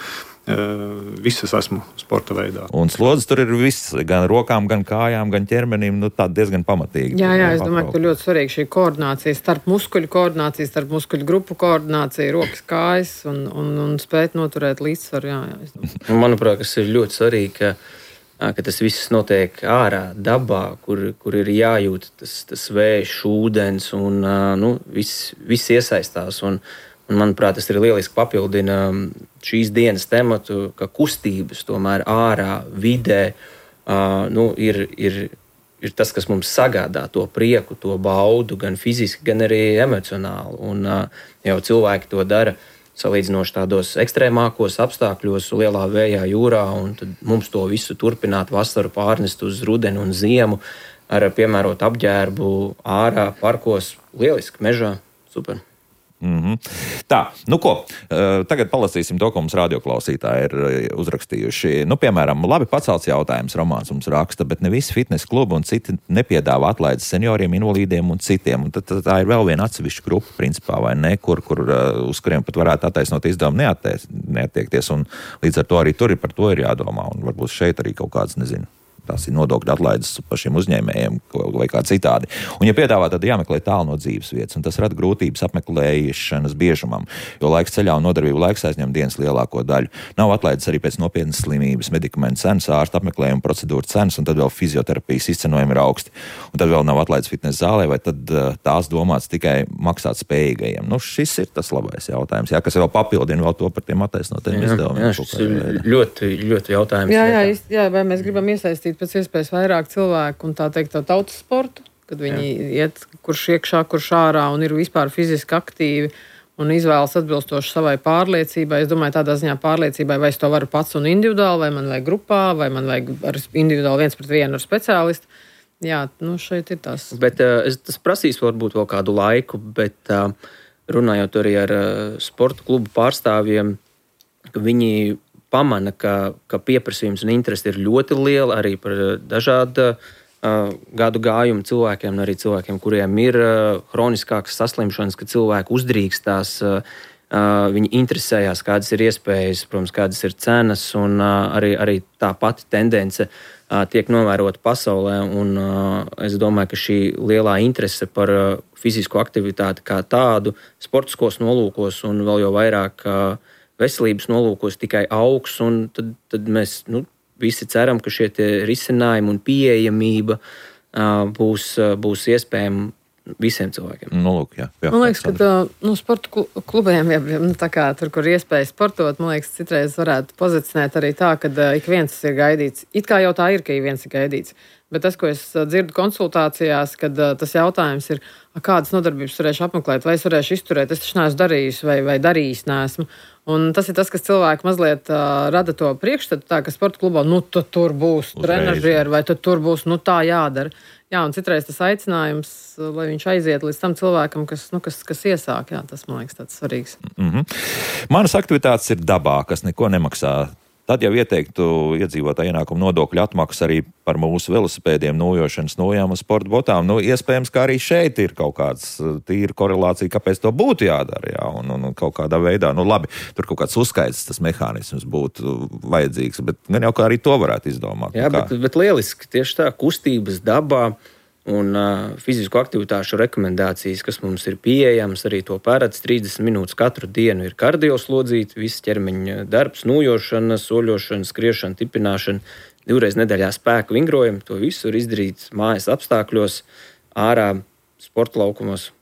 viss es esmu sporta veidā. Un slodzes tur ir viss, gan rokām, gan kājām, gan ķermenim, nu tā diezgan pamatīgi. Jā, jā, es domāju, ka tur ļoti svarīgi šī koordinācija, starp muskuļu koordinācija, starp muskuļu grupu koordinācija, rokas, kājas un, un, un spēt noturēt līdzsvaru. Jā, jā, es domāju. Manuprāt, kas ir ļoti svarīgi, ka, ka tas viss notiek ārā, dabā, kur, kur ir jājūt tas, tas vējš, ūdens un nu, viss, viss iesaistās. Un, Un, manuprāt, tas ir lieliski papildina šīs dienas tematu, ka kustības tomēr ārā, vidē, uh, nu, ir, ir, ir tas, kas mums sagādā to prieku, to baudu, gan fiziski, gan arī emocionāli. Un uh, jau cilvēki to dara salīdzinoši tādos ekstrēmākos apstākļos, lielā vējā, jūrā, un tad mums to visu turpināt vasaru pārnest uz rudeni un ziemu ar piemērotu apģērbu ārā, parkos, lieliski, mežā, super. Mm-hmm. Tā, nu ko, tagad palasīsim to, ko mums radioklausītāji ir uzrakstījuši. Nu, piemēram, labi pacelts jautājums, Romāns mums raksta, bet ne visi fitness klubi un citi nepiedāvā atlaides senioriem, invalīdiem un citiem. Un tad, tā ir vēl viena atsevišķa grupa, principā, vai ne, kur, kur uz kuriem pat varētu attaisnot izdevumu neattiekties. Un līdz ar to arī tur ir par to ir jādomā. Un varbūt šeit arī kaut kāds, nezinu, tās ir nodokļu atlaides pašiem uzņēmējiem vai kā citādi. Un, ja piedāvā, tad jāmeklē tālu no dzīves vietas, un tas rada grūtības apmeklēšanas biežumam, jo laiks ceļā un nodarbību laiks aizņem dienas lielāko daļu. Nav atlaides arī pēc nopietnas slimības, medikamentu cenas, ārsta apmeklējuma procedūra cenas, un tad vēl fizioterapijas izcenojumi ir augsti. Un tad vēl nav atlaides fitnesa zālē, vai tad tās domāts tikai maksāt spējīgajiem. Nu, šis ir tas labais jautājums, jā, kas vēl papildina vēl to par tiem attaisnotiem izdevumiem. Jā, šis ir ļoti, ļoti jautājums. Jā, jā, jā, vai mēs gribam iesaistīt pēc iespējas vairāk cilvēku un tā teikt to tautas sportu, kad viņi jā. Iet kurš iekšā, kurš ārā un ir vispār fiziski aktīvi un izvēlas atbilstoši savai pārliecībai. Es domāju, tādā ziņā pārliecībai, vai es to varu pats un individuāli, vai man vajag grupā, vai man vajag ar individuāli viens pret vienu ar speciālistu. Jā, nu šeit ir tas. Bet uh, tas prasīs varbūt vēl kādu laiku, bet uh, runājot arī ar uh, sporta klubu pārstāvjiem, ka viņi pamana, ka, ka pieprasījums un interesi ir ļoti liela arī par dažādu uh, gadu gājumu cilvēkiem, un arī cilvēkiem, kuriem ir uh, hroniskākas saslimšanas, ka cilvēki uzdrīkstās, uh, uh, viņi interesējās, kādas ir iespējas, protams, kādas ir cenas, un uh, arī, arī tā pati tendence uh, tiek novērota pasaulē, un uh, es domāju, ka šī lielā interese par uh, fizisko aktivitāti kā tādu, sportiskos nolūkos un vēl jau vairāk uh, veselības nolūkos tikai augs, un tad, tad mēs nu, visi ceram, ka šie risinājumi un pieejamība uh, būs, uh, būs iespējama visiem cilvēkiem. Nu, lūk, jā, jā, man liekas, ka tā, nu, sporta klubiem, nu, tā kā tur, kur iespēja sportot, man liekas, citreiz varētu pozicionēt arī tā, ka uh, ik viens ir gaidīts. It kā jau tā ir, ka ik viens ir gaidīts. Bet tas, ko es dzirdu konsultācijās, kad uh, tas jautājums ir, kādas nodarbības varēšu apmeklēt, vai es varēšu izturēt, es taču neesmu darījis vai, vai darījis neesmu. Un tas ir tas, kas cilvēki mazliet uh, rada to priekšstatu, tā, ka sporta klubā, nu, tu tur būs trenažieri, vai tu tur būs, nu, tā jādara. Jā, un citreiz tas aicinājums, lai viņš aiziet līdz tam cilvēkam, kas, nu, kas, kas iesāk, jā, tas, man liekas, tāds svarīgs. Mm-hmm. Manas aktivitātes ir dabā, kas neko nemaksā. Tad jau ieteiktu iedzīvotāju ienākumu nodokļu atmaksu arī par mūsu velosipēdiem, nojošanas nojām un sporta botām. Nu, iespējams, ka arī šeit ir kaut kāds tīra korelācija, kāpēc to būtu jādara. Jā, un, un kaut kādā veidā, nu labi, tur kaut kāds uzskaits, tas mehānisms būtu vajadzīgs, bet gan jau kā arī to varētu izdomāt. Jā, bet, bet lieliski tieši tā kustības dabā un uh, fizisko aktivitāšu rekomendācijas, kas mums ir pieejamas, arī to paredz trīsdesmit minūtes katru dienu ir kardioslodzīti, viss ķermeņa darbs, nūjošana, soļošana, skriešana, tipināšana, divreiz nedēļā spēku vingrojumi, to visu var izdarīt mājas apstākļos, ārā, sporta laukumos.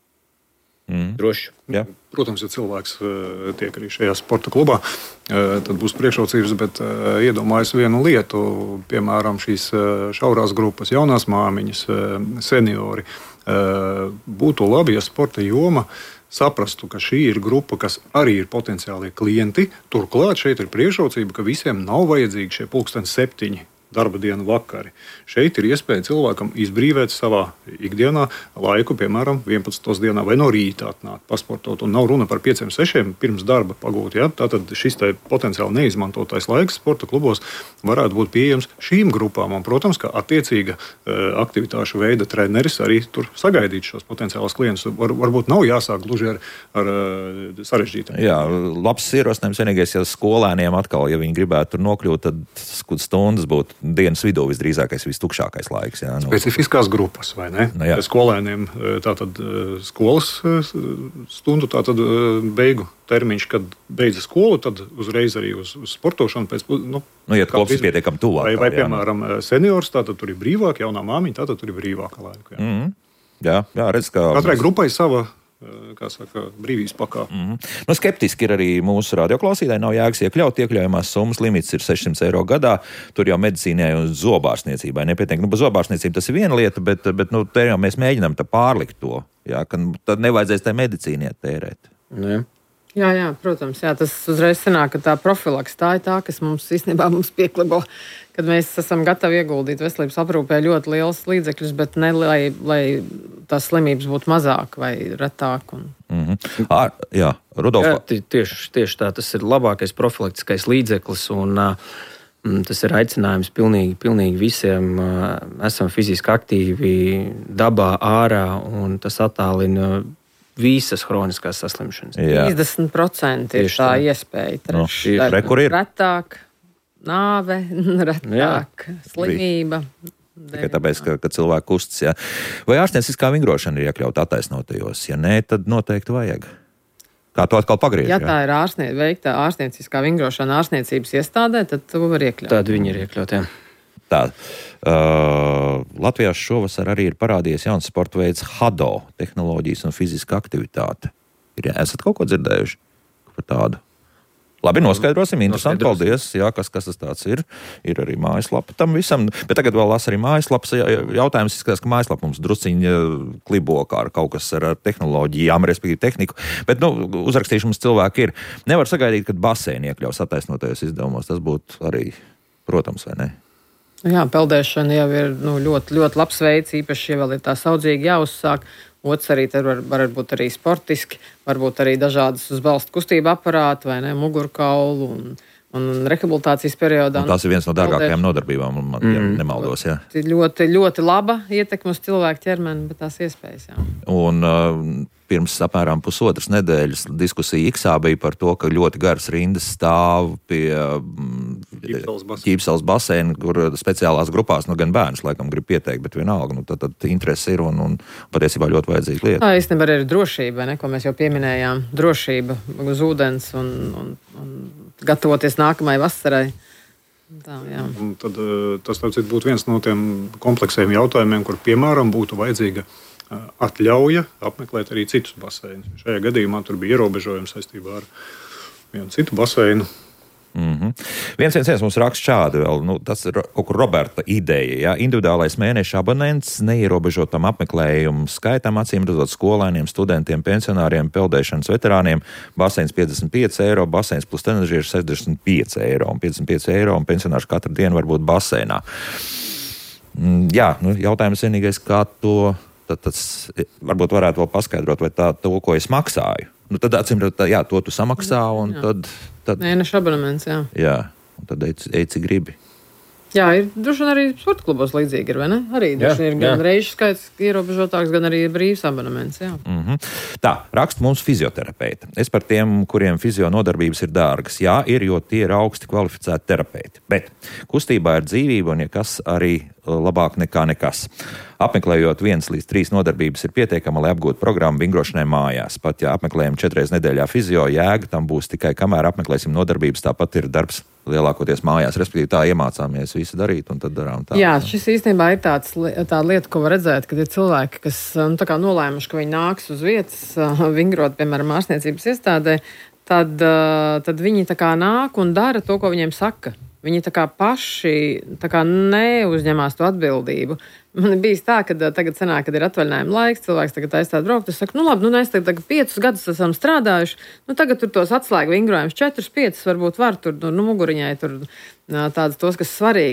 Mm. Droši. Jā. Protams, ja cilvēks tiek arī šajā sporta klubā, tad būs priekšrocības, bet iedomājas vienu lietu, piemēram, šīs šaurās grupas, jaunās māmiņas, seniori. Būtu labi, ja sporta joma saprastu, ka šī ir grupa, kas arī ir potenciālie klienti. Turklāt šeit ir priekšrocība, ka visiem nav vajadzīgi šie pulksteni septiņi darba dienu vakari. Šeit ir iespēja cilvēkam izbrīvēt savā ikdienā laiku, piemēram, vienpadsmitajā dienā vai no rīta atnākt, pasportot. Un nav runa par pieciem, sešiem pirms darba pagūt. Ja? Tātad šis potenciāli neizmantotais laiks sporta klubos varētu būt pieejams šīm grupām. Un, protams, ka attiecīga aktivitāšu veida treneris arī tur sagaidīt šos potenciālos klientus. Var, varbūt nav jāsāk gluži ar, ar sarežģītām. Jā, labs ierosinājums vienīgais, ja skolēniem atkal, ja viņi gribētu tur nokļūt, tad stundas būtu dienas vidū visdrīzākais, vistukšākais laiks. Jā, no... Specifiskās grupas, vai ne? No, skolēniem tātad skolas stundu tātad beigu termiņš, kad beidzas skolu, tad uzreiz arī uz, uz sportošanu. Pēc, nu, nu, ja klubs ir pietiekami tuvāk. Vai, vai piemēram, seniors, tātad tur ir brīvāk, jaunā māmiņa, tātad tur ir brīvāka laika. Jā, mm-hmm. jā, jā redz, ka... Katrai grupai sava kā saka, brīvības pakā. Mm-hmm. Nu, skeptiski ir arī mūsu radioklausītāji. Nav jēgas iekļaut. Iekļaujamās summas limits ir sešsimt eiro gadā. Tur jau medicīnai un zobārstniecībai nepietiek. Nu, zobārstniecība tas ir viena lieta, bet, bet nu, te jau mēs mēģinām pārlikt to. Jā, ka tad nevajadzēs tai medicīnai tērēt. Nu, jā. Jā, jā, protams, jā, tas uzreiz sanāk, ka tā profilaks tā ir tā, kas mums īstenībā mums pieklabo, kad mēs esam gatavi ieguldīt veselības aprūpē ļoti liels līdzekļus, bet ne, lai, lai tās slimības būtu mazāk vai retāk. Un... Mm-hmm. Ar, jā, Rudolf. Jā, tieši, tieši tā, tas ir labākais profilaktiskais līdzeklis un uh, tas ir aicinājums pilnīgi, pilnīgi visiem. Uh, esam fiziski aktīvi dabā, ārā un tas attālina visas hroniskās saslimšanas. trīsdesmit procenti ir tā, tā iespēja. No, re, kur ir? Retāk, nāve, retāk, jā. Slimība. Tikai tāpēc, ka, ka cilvēki kustas. Jā. Vai ārstnieciskā vingrošana ir iekļauta attaisnotajos? Ja nē, tad noteikti vajag. Kā to atkal pagriež? Ja tā ir ārstnie, veikta ārstnieciskā vingrošana ārstniecības iestādē, tad to var iekļaut. Tad viņi ir iekļauti, jā. Tā, uh, Latvijā šovasar arī ir parādījies jauns sporta veids Hado, tehnoloģijas un fiziska aktivitāte. Ir, esat kaut ko dzirdējuši par tādu? Labi, noskaidrosim, interesanti, paldies, jā, kas, kas tas tāds ir. Ir arī mājaslapa tam visam, bet tagad vēl las arī mājaslapas. Jautājums izskatās, ka mājaslapa mums drusciņi klibo kā ar kaut kas ar tehnoloģijām, respektīvi tehniku, bet, nu, uzrakstīšu mums cilvēki ir. Nevar sagaidīt, kad baseini iekļaus attaisnotajos izdevumos, tas būtu arī, protams, vai ne? Jā, peldēšana jau ir nu, ļoti, ļoti labs veids, īpaši, ja vēl ir tā saudzīgi jāuzsāk. Otrs arī var, var būt arī sportiski, varbūt arī dažādas uz balstu kustību aparātu vai ne, mugurkaulu un, un rehabilitācijas periodā. Un tās ir viens no dārgākajām nodarbībām, man, ja mm. nemaldos, jā. Ļoti, ļoti laba ietekme uz cilvēku ķermeni, bet tās iespējas, jā. Un uh, pirms apmēram pusotras nedēļas diskusija Iksā bija par to, ka ļoti garas rindas stāv pie Ķīpseles baseina, kur speciālās grupās, nu gan bērns laikam grib pieteikt, bet vienalga, nu tad, tad interesi ir un, un patiesībā ļoti vajadzīga lieta. Tā īstenībā ir drošība, ne, ko mēs jau pieminējām. Drošība uz ūdens un, un, un gatavoties nākamajai vasarai. Tā, jā. Un tad tas tāpēc būtu viens no tiem kompleksiem jautājumiem, kur piemēram būtu vajadzīga atļauja apmeklēt arī citus baseinus. Šajā gadījumā tur bija ierobežojums saistībā ar vienu citu baseinu. Mm-hmm. Viens viens viens mums raksta šādi vēl, nu, tas ir kaut kur Roberta ideja, ja? Individuālais mēneša abonents neierobežotam apmeklējumu skaitam, acīm redzot skolēniem, studentiem, pensionāriem, peldēšanas veterāniem, baseins piecdesmit pieci eiro, baseins plus trenažieris sešdesmit pieci eiro, un piecdesmit pieci eiro, un pensionārs katru dienu var būt baseinā. Mm, jā, nu, jautājums vienīgais, kā to, tad tas varbūt varētu vēl paskaidrot, vai tā to, ko es maksāju. Nu, tad acīm redzot, jā, to tu samaksā, un jā. tad... tad mēneša abonements, jā. Jā, un tad ej, ej cik gribi. Jā, ir droši vien arī sporta klubos līdzīgi ir, vai ne? Arī droši vien ir gan reižu skaits ierobežotāks, gan arī brīvs abonements, jā. Mm-hmm. Tā, raksta mums fizioterapeita. Es par tiem, kuriem fizio nodarbības ir dārgas. Jā, ir, jo tie ir augsti kvalificēti terapeiti. Bet kustībā ir dzīvība, un ja kas arī labāk nekā nekas. Apmeklējot viens līdz trīs nodarbības ir pietiekama, lai apgūtu programmu vingrošanai mājās. Pat ja apmeklējam četreiz nedēļā fizio, jēga tam būs tikai kamēr apmeklēsim nodarbības, tāpat ir darbs lielākoties mājās. Respektīvi tā iemācāmies visu darīt un tad darām tā. Jā, šis īstenībā ir tāds, tā lieta, ko var redzēt, kad ir cilvēki, kas nu, tā kā nolēmuši, ka viņi nāks uz vietas vingrot, piemēram, ārstniecības iestādē, tad, tad viņi tā kā nāk un dara to, ko viņiem saka. Viņi tā kā paši tā kā neuzņemās to atbildību. Man ir bijis tā, ka tagad sanāk, kad ir atvaļinājuma laiks, cilvēks tagad aizstāt braukt. Es saku, nu labi, nu mēs tagad piecus gadus esam strādājuši, nu tagad tur tos atslēgu vingrojums četrus, piecus varbūt var tur, nu muguriņai tur tādas tos, kas svarīgi.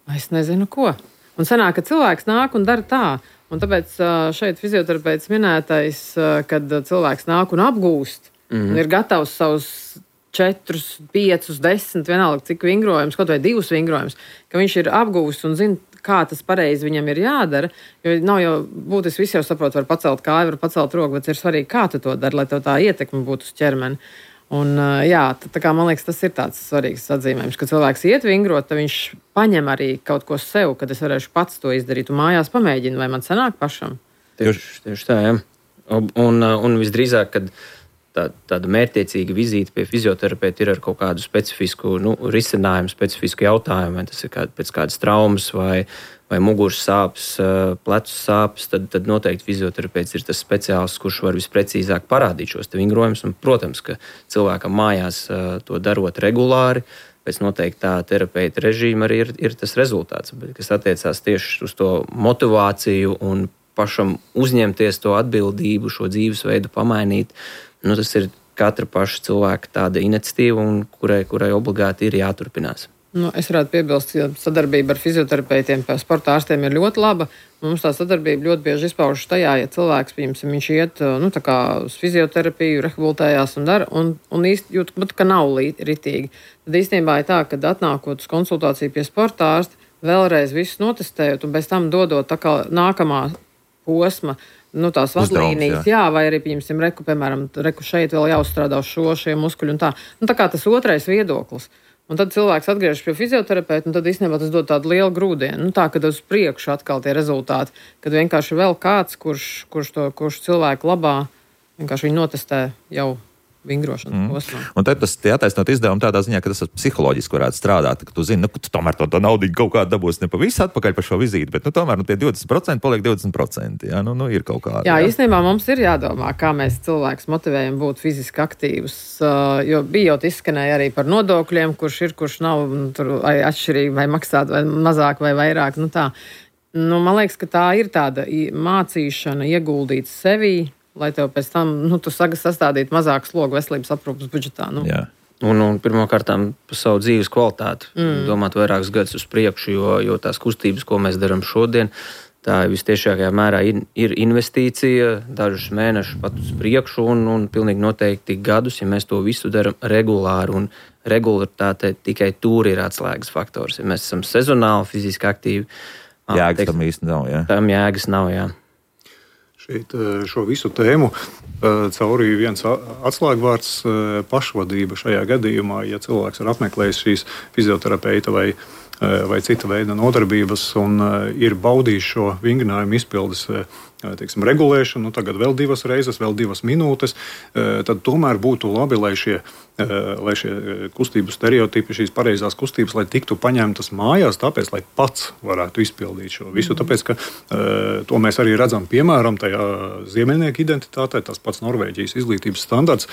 Es nezinu, ko. Un sanāk, ka cilvēks nāk un dara tā. Un tāpēc šeit fizioterapeits minētais, kad cilvēks nāk un apgūst, mm-hmm. un ir gatavs savus četrus, piecus, desmit, vienalga cik vingrojums, kaut vai divus vingrojumus, ka viņš ir apgūst un zina, kā tas pareizi viņam ir jādara. Jo nav jau būtiski, visi jau saprot, var pacelt kāju, var pacelt roku, bet ir svarīgi, kā tu to dari, lai tev tā ietekme būtu uz ķermeni. Un, jā, tā, tā kā, man liekas, tas ir tāds svarīgs atzīmējums, ka cilvēks iet vingrot, tad viņš paņem arī kaut ko sev, kad es varēšu pats to izdarīt un mājās pamēģinu, vai man sanāk pašam. Tieši, tieši tā, jā. Un, un, un visdrīzāk, kad tā, tāda mērķtiecīga vizīte pie fizioterapeita ir ar kaut kādu specifisku nu, risinājumu, specifisku jautājumu, vai tas ir kā, pēc kādas traumas vai, vai muguras sāpes, plecu sāpes, tad, tad noteikti fizioterapeits ir tas speciālists, kurš var visprecīzāk parādīt šos vingrojumus. Un, protams, ka cilvēkam mājās to darot regulāri, pēc noteiktā terapeita režīma arī ir, ir tas rezultāts, bet, kas attiecās tieši uz to motivāciju un pašam uzņemties to atbildību, šo dzīvesveidu pamainīt. Nu, tas ir katra paša cilvēka tāda iniciatīva, un kurai, kurai obligāti ir jāturpinās. Nu, es varētu piebilst, ka sadarbība ar fizioterapeitiem, sporta ārstiem ir ļoti laba. Mums tā sadarbība ļoti bieži izpaužas tajā, ja cilvēks, piemēram, viņš iet nu, tā kā uz fizioterapiju, rehabilitējās un dara, un, un īsti jūt, ka nav ritīgi. Tad īstenībā ir tā, ka atnākot uz konsultāciju pie sporta ārsta, vēlreiz visu notestējot un bez tam dodot tā kā nākamā posma, nu, tās vadlīnijas, jā. jā, vai arī, piemēram, reku, piemēram, reku šeit vēl jāuzstrādā uz šo, šie muskuļi un tā. Nu, tā kā tas otrais viedoklis. Un tad cilvēks atgriežas pie fizioterapeita, un tad īstenībā tas dod tādu lielu grūdienu. Nu, tā, kad uz priekšu atkal tie rezultāti, kad vienkārši vēl kāds, kurš, kurš to kurš cilvēku labā, vienkārši viņu notestē jau vingrošanas mm. posmā. Un tad tas attaisnot izdevumu tādā ziņā, ka tas psiholoģiski varētu strādāt, ka tu zini, nu, tu tomēr to, to naudu kaut kādu dabūs ne pa visu atpakaļ par šo vizīti, bet nu, tomēr nu, tie divdesmit procenti paliek divdesmit procenti. Jā, nu, nu, ir kaut kāda. Jā, jā, īstenībā mums ir jādomā, kā mēs cilvēkus motivējam būt fiziski aktīvus, uh, jo bija jau izskanēja arī par nodokļiem, kurš ir, kurš nav tur atšķirīgi vai maksāt vai mazāk vai vairāk. Nu, tā. Nu, man liekas, ka tā ir tāda mācīšana, ieguldīt sevī, lai tev pēc tam, nu, tu sastādītu mazāku slogu veselības aprūpes budžetā. Nu. Jā. Un, un pirmkārtām par savu dzīves kvalitāti. Mm. Domāt vairākus gadus uz priekšu, jo, jo tās kustības, ko mēs darām šodien, tā vistiešākajā mērā ir, ir investīcija, dažus mēnešus pat uz priekšu un, un pilnīgi noteikti gadus, ja mēs to visu darām regulāri. Un regularitāte tikai tur ir atslēgas faktors. Ja mēs esam sezonāli, fiziski aktīvi. Jēgas tam īsti nav, jā. Tam jēgas nav, jā. Šeit šo visu tēmu caurī viens atslēgvārds pašvadība šajā gadījumā, ja cilvēks ir apmeklējis šīs fizioterapeita vai, vai cita veida nodarbības un ir baudījis šo vingrinājumu izpildes teiksim, regulēšanu, tagad vēl divas reizes, vēl divas minūtes, tad tomēr būtu labi, lai šie, lai šie kustību stereotipi, šīs pareizās kustības, lai tiktu paņemtas mājās, tāpēc, lai pats varētu izpildīt šo visu. Tāpēc, ka to mēs arī redzam, piemēram, tajā ziemeļnieku identitātē, tas pats Norvēģijas izglītības standarts,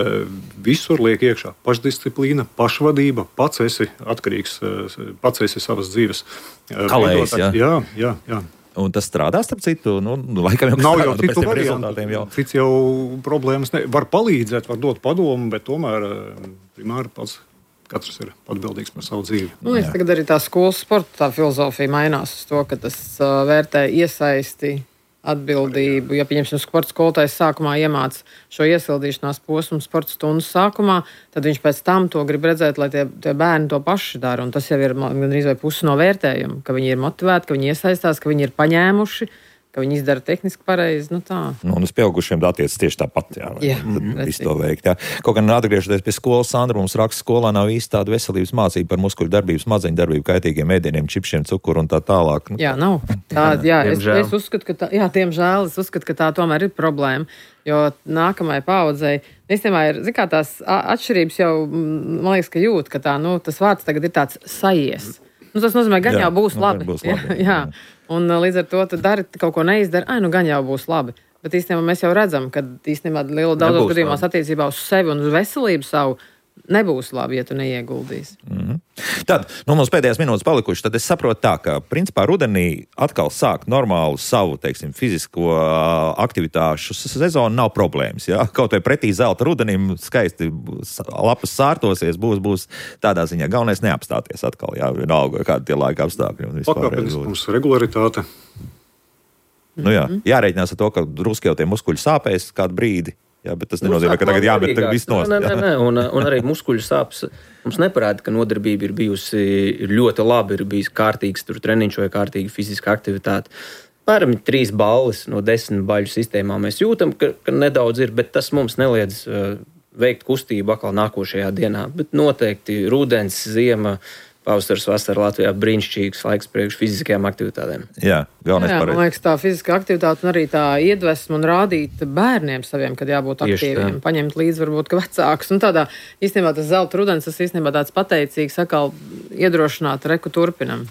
visur liek iekšā pašdisciplīna, pašvadība, pats esi atkarīgs, pats esi savas dzīves. Kalējs, jā. Jā, jā, jā. Un tas strādā, starp citu, nu, laikam jau nav jau citu variantu. Jau. Cits jau problēmas ne, var palīdzēt, var dot padomu, bet tomēr primāri pats katrs ir atbildīgs par savu dzīvi. Man liekas, tagad arī tā skolas sporta tā filozofija mainās uz to, ka tas uh, vērtē iesaisti, atbildību. Ja, pieņemsim, sporta skolotājs sākumā iemāca šo iesildīšanās posmu sporta stundas sākumā, tad viņš pēc tam to grib redzēt, lai tie, tie bērni to paši dara. Un tas jau ir gandrīz vai pusi no vērtējuma, ka viņi ir motivēti, ka viņi iesaistās, ka viņi ir paņēmuši, ka viņi izdara tehniski pareizi. Nu, tā. Nu, un uz pieaugušiem attiecas tieši tāpat. Jā, jā, visu to veikt. Jā. Kaut gan atgriežoties pie skolas, Sandra mums raksta, skolā nav īsti tāda veselības mācība par muskuļu darbību, smadzeņu darbību, kaitīgiem ēdieniem, čipšiem, cukuru un tā tālāk. Nu, jā, nav. Tā, jā, es, es uzskatu, ka tā, jā, tiemžēl, es uzskatu, ka tā tomēr ir problēma, jo nākamajai paaudzei, īstenībā ir, zin kā, tās atšķirības jau, man liekas, ka jūt, ka tā, nu, tas vārds tagad ir tāds sajies. Nu, tas nozīmē, gan jā, jau būs labi. Būs labi jā, jā. Un līdz ar to tu dari kaut ko neizdari, ai, nu gan jau būs labi. Bet īstenībā mēs jau redzam, ka īstenībā liela daudzos gadījumos attiecībā uz sevi un uz veselību savu nebūs labi, ja tu neieguldīsi. Mm-hmm. Tad, nu, mums pēdējās minūtes palikuši, tad es saprotu tā, ka, principā, rudenī atkal sākt normālu savu, teiksim, fizisko aktivitāšu sezonu nav problēmas, jā? Kaut vai pretī zelta rudenim skaisti lapas sārtosies, būs, būs tādā ziņā. Galvenais neapstāties atkal, jā, vienalga, kādi tie laika apstākļi. Pakāpeniskums, regularitāte. Nu jā, jārēķinās ar to, ka druski jau tie muskuļi sāpēs kādu brīdi. Jā, bet tas nenozīmē, ka tagad jāmet tagad viss nost. Nē, nē, nē, un, un arī muskuļu sāpes mums neparāda, ka nodarbība ir bijusi ļoti laba, ir bijis kārtīgs tur treniņš vai kārtīga fiziska aktivitāte. Pāram trīs balles no desmit baļu sistēmā mēs jūtam, ka, ka nedaudz ir, bet tas mums neliedz uh, veikt kustību atkal nākošajā dienā. Bet noteikti rudens, ziema, pavasars, vasara Latvijā brīnišķīgs laiks priekš fiziskajām aktivitātēm. Jā, galvenais pareizi. Man liekas, tā fiziskā aktivitāte un arī tā iedvesma un rādīt bērniem saviem, kad jābūt aktīviem, paņemt līdzi varbūt, ka vecāks. Un tādā, īstenībā tas zelta rudens, tas īstenībā tāds pateicīgs, akal iedrošināt, reku turpinam.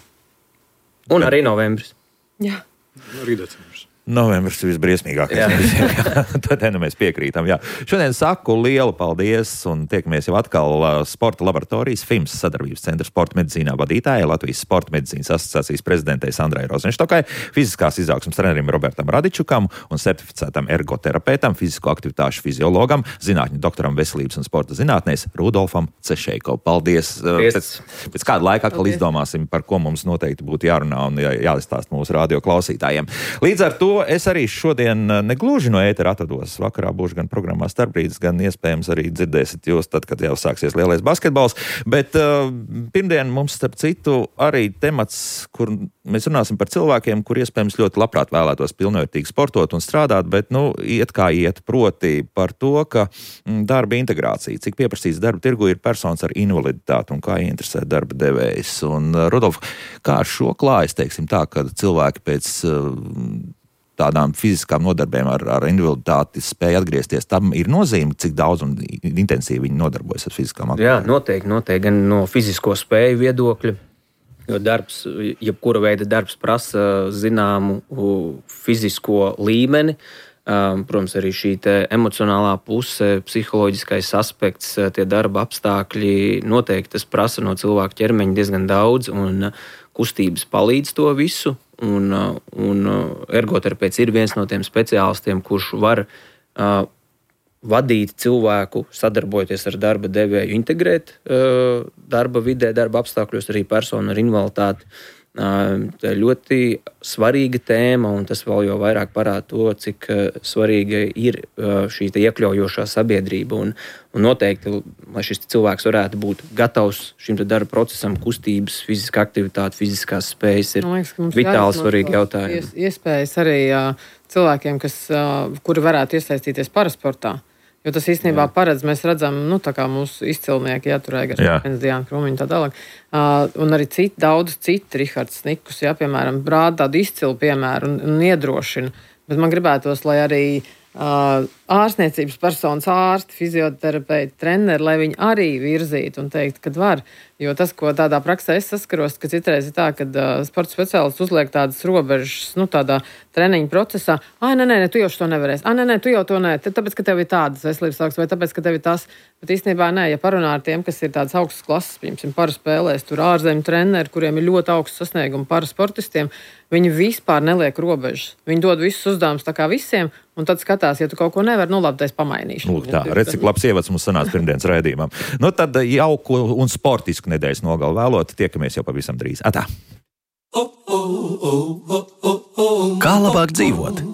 Un arī novembris. Jā. Arī decembris. Novembris ir visbriesmīgākais. Tad nu mēs piekrītam. Jā. Šodien saku lielu paldies un tiekamies jau atkal sporta laboratorijas F I M S sadarbības centra sporta medicīnā vadītājai, Latvijas sporta medicīnas asociācijas prezidentei Sandrai Rozenštokai, fiziskās izaugsmes trenerim Robertam Radičukam un certificētam ergoterapeitam, fizisko aktivitāšu fiziologam, zinātņu doktoram veselības un sporta zinātnēs Rudolfam Cešeiko. Paldies! Pēc, pēc kāda laika atkal izdomāsim, par ko mums noteikti būtu jārunā un jā, jāstāst mūsu radio klausītājiem. Līdz ar to es arī šodien negluži no ētera atrados. Vakarā būšu gan programmā Starpbrīdis, gan iespējams arī dzirdēsiet jūs tad, kad jau sāksies lielais basketbols. Bet uh, pirmdien mums, starp citu, arī temats, kur mēs runāsim par cilvēkiem, kur iespējams ļoti labprāt vēlētos pilnvērtīgi sportot un strādāt, bet, nu, iet kā iet, proti par to, ka m, darba integrācija, cik pieprasīts darba tirgu ir personas ar invaliditāti un kā ieinteresē darba devējs. Un, uh, Rudolf, kā ar šo klājas, teiksim tā, ka cilvēki pēc uh, tādām fiziskām nodarbēm ar, ar invaliditāti spēja atgriezties, tam ir nozīme, cik daudz un intensīvi viņi nodarbojas ar fiziskām aktivitātēm? Jā, noteikti, noteikti, gan no fizisko spēju viedokļa, jo darbs, jebkura veida darbs prasa zināmu fizisko līmeni, protams, arī šī te emocionālā puse, psiholoģiskais aspekts, tie darba apstākļi, noteikti tas prasa no cilvēka ķermeņa diezgan daudz, un kustības palīdz to visu. Un, un ergoterapeits ir viens no tiem speciālistiem, kurš var uh, vadīt cilvēku, sadarbojoties ar darba devēju, integrēt uh, darba vidē, darba apstākļos arī personu ar invaliditāti. Uh, tā ir ļoti svarīga tēma, un tas vēl jau vairāk parāda to, cik uh, svarīga ir uh, šī iekļaujošā sabiedrība. Un, un noteikti, lai šis cilvēks varētu būt gatavs šim darba procesam, kustības, fiziska aktivitāte, fiziskās spējas ir liekas, vitāli svarīgi jautājumi. Ies, iespējas arī uh, cilvēkiem, kas, uh, kuri varētu iesaistīties parasportā. Jo tas īstenībā jā. Paredz, mēs redzam, nu, tā kā mūsu izcilnieki, jāturēja ar Diānu Krūmiņu tā tālāk. Uh, un arī citi, daudz citi, Rihards Snikus, jā, piemēram, rāda tādu izcilu piemēru un, un iedrošina. Bet man gribētos, lai arī uh, ārstniecības personas, ārsti, fizioterapeiti, treneri, lai viņi arī virzītu un teikt, kad var. Jo tas, ko tādā praksē es saskaros, ka citreiz ir tā, ka uh, sporta speciālists uzliek tādas robežas, nu, tādā treniņu procesā. Ai, nē, nē, tu jau to nevarēsi. Ai, nē, nē, tu jau to nē. Tāpēc, ka tev ir tādas veselības augstas, vai tāpēc, ka tev ir tas. Bet īstenībā nē, ja parunā ar tiem, kas ir tādas augstas klases, piemēram, paraspēlēs, tur ārzemju treneri, kuriem ir ļoti augsts sasniegumi parasportistiem, viņi vispār neliek robežas. Viņi dod visus uzdevumus tā kā visiem, un tad skatās, ja tu kaut ko nevari, nu labi, tad es pamainīšu. Lūk, tā, redz, cik labs ievads mums sanāca pirmdienas raidījumam. Nu, tad jauku un sportisku nedēļas nogalu vēlot, tiekamies jau pavisam drīz. Atā! Kā labāk dzīvot?